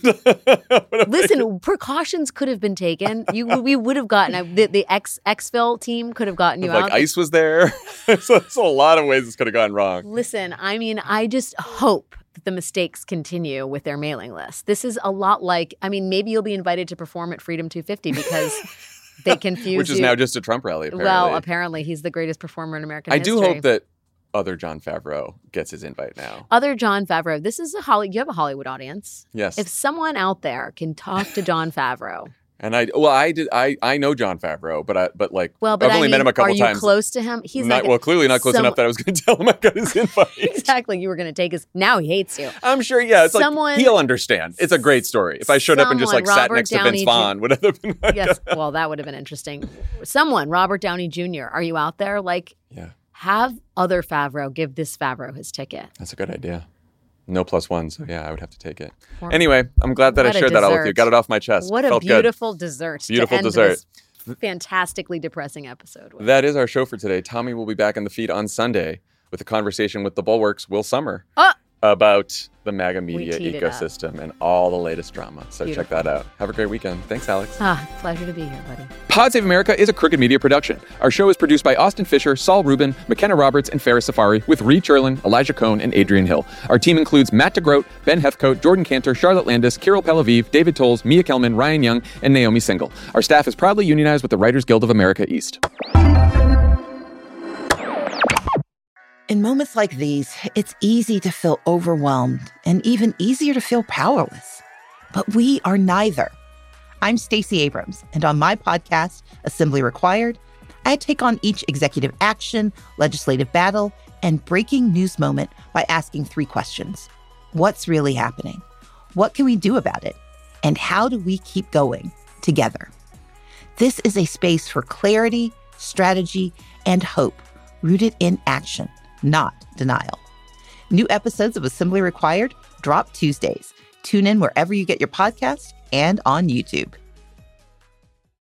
Listen, precautions could have been taken. You, we would have gotten uh, the the ex exfil team could have gotten you like out. ICE was there. so there's a lot of ways this could have gone wrong. Listen, I mean, I just hope that the mistakes continue with their mailing list. This is a lot like, I mean, maybe you'll be invited to perform at Freedom two fifty because they confuse Which is you. now just a Trump rally, apparently. Well, apparently he's the greatest performer in American I history. do hope that other John Favreau gets his invite now. Other John Favreau, this is a Holly. You have a Hollywood audience. Yes. If someone out there can talk to John Favreau, And I, well, I did, I, I know John Favreau, but I, but like, well, but I've I only mean, met him a couple are you times. close to him? He's not, like well, clearly not close some- enough that I was going to tell him I got his invite. Exactly. You were going to take his. Now he hates you. I'm sure. Yeah, it's Someone- like he'll understand. It's a great story. If I showed up and just like Someone, sat Robert next to Downey Vince Ju- Vaughn, would that have been like Yes. Well, that would have been interesting. Someone, Robert Downey Junior Are you out there? Like, Yeah. have other Favreau give this Favreau his ticket. That's a good idea. No plus one, so yeah, I would have to take it. Or- anyway, I'm glad that I What a shared that all with you. dessert. Got it off my chest. What a Felt good. beautiful dessert. Beautiful to end dessert. This fantastically depressing episode with. That is our show for today. Tommy will be back in the feed on Sunday with a conversation with the Bulwark's Will Summer Ah! about the MAGA media teed it up. ecosystem and all the latest drama. So check Beautiful. that out. Have a great weekend. Thanks, Alex. Ah, pleasure to be here, buddy. Pod Save America is a Crooked Media production. Our show is produced by Austin Fisher, Saul Rubin, McKenna Roberts, and Farrah Safari, with Ree Cherlin, Elijah Cohn, and Adrian Hill. Our team includes Matt DeGroat, Ben Hefcoat, Jordan Cantor, Charlotte Landis, Kirill Pelaviv, David Tolles, Mia Kelman, Ryan Young, and Naomi Single. Our staff is proudly unionized with the Writers Guild of America East. In moments like these, it's easy to feel overwhelmed and even easier to feel powerless. But we are neither. I'm Stacey Abrams, and on my podcast, Assembly Required, I take on each executive action, legislative battle, and breaking news moment by asking three questions. What's really happening? What can we do about it? And how do we keep going together? This is a space for clarity, strategy, and hope, rooted in action, not denial. New episodes of Assembly Required drop Tuesdays. Tune in wherever you get your podcasts and on YouTube.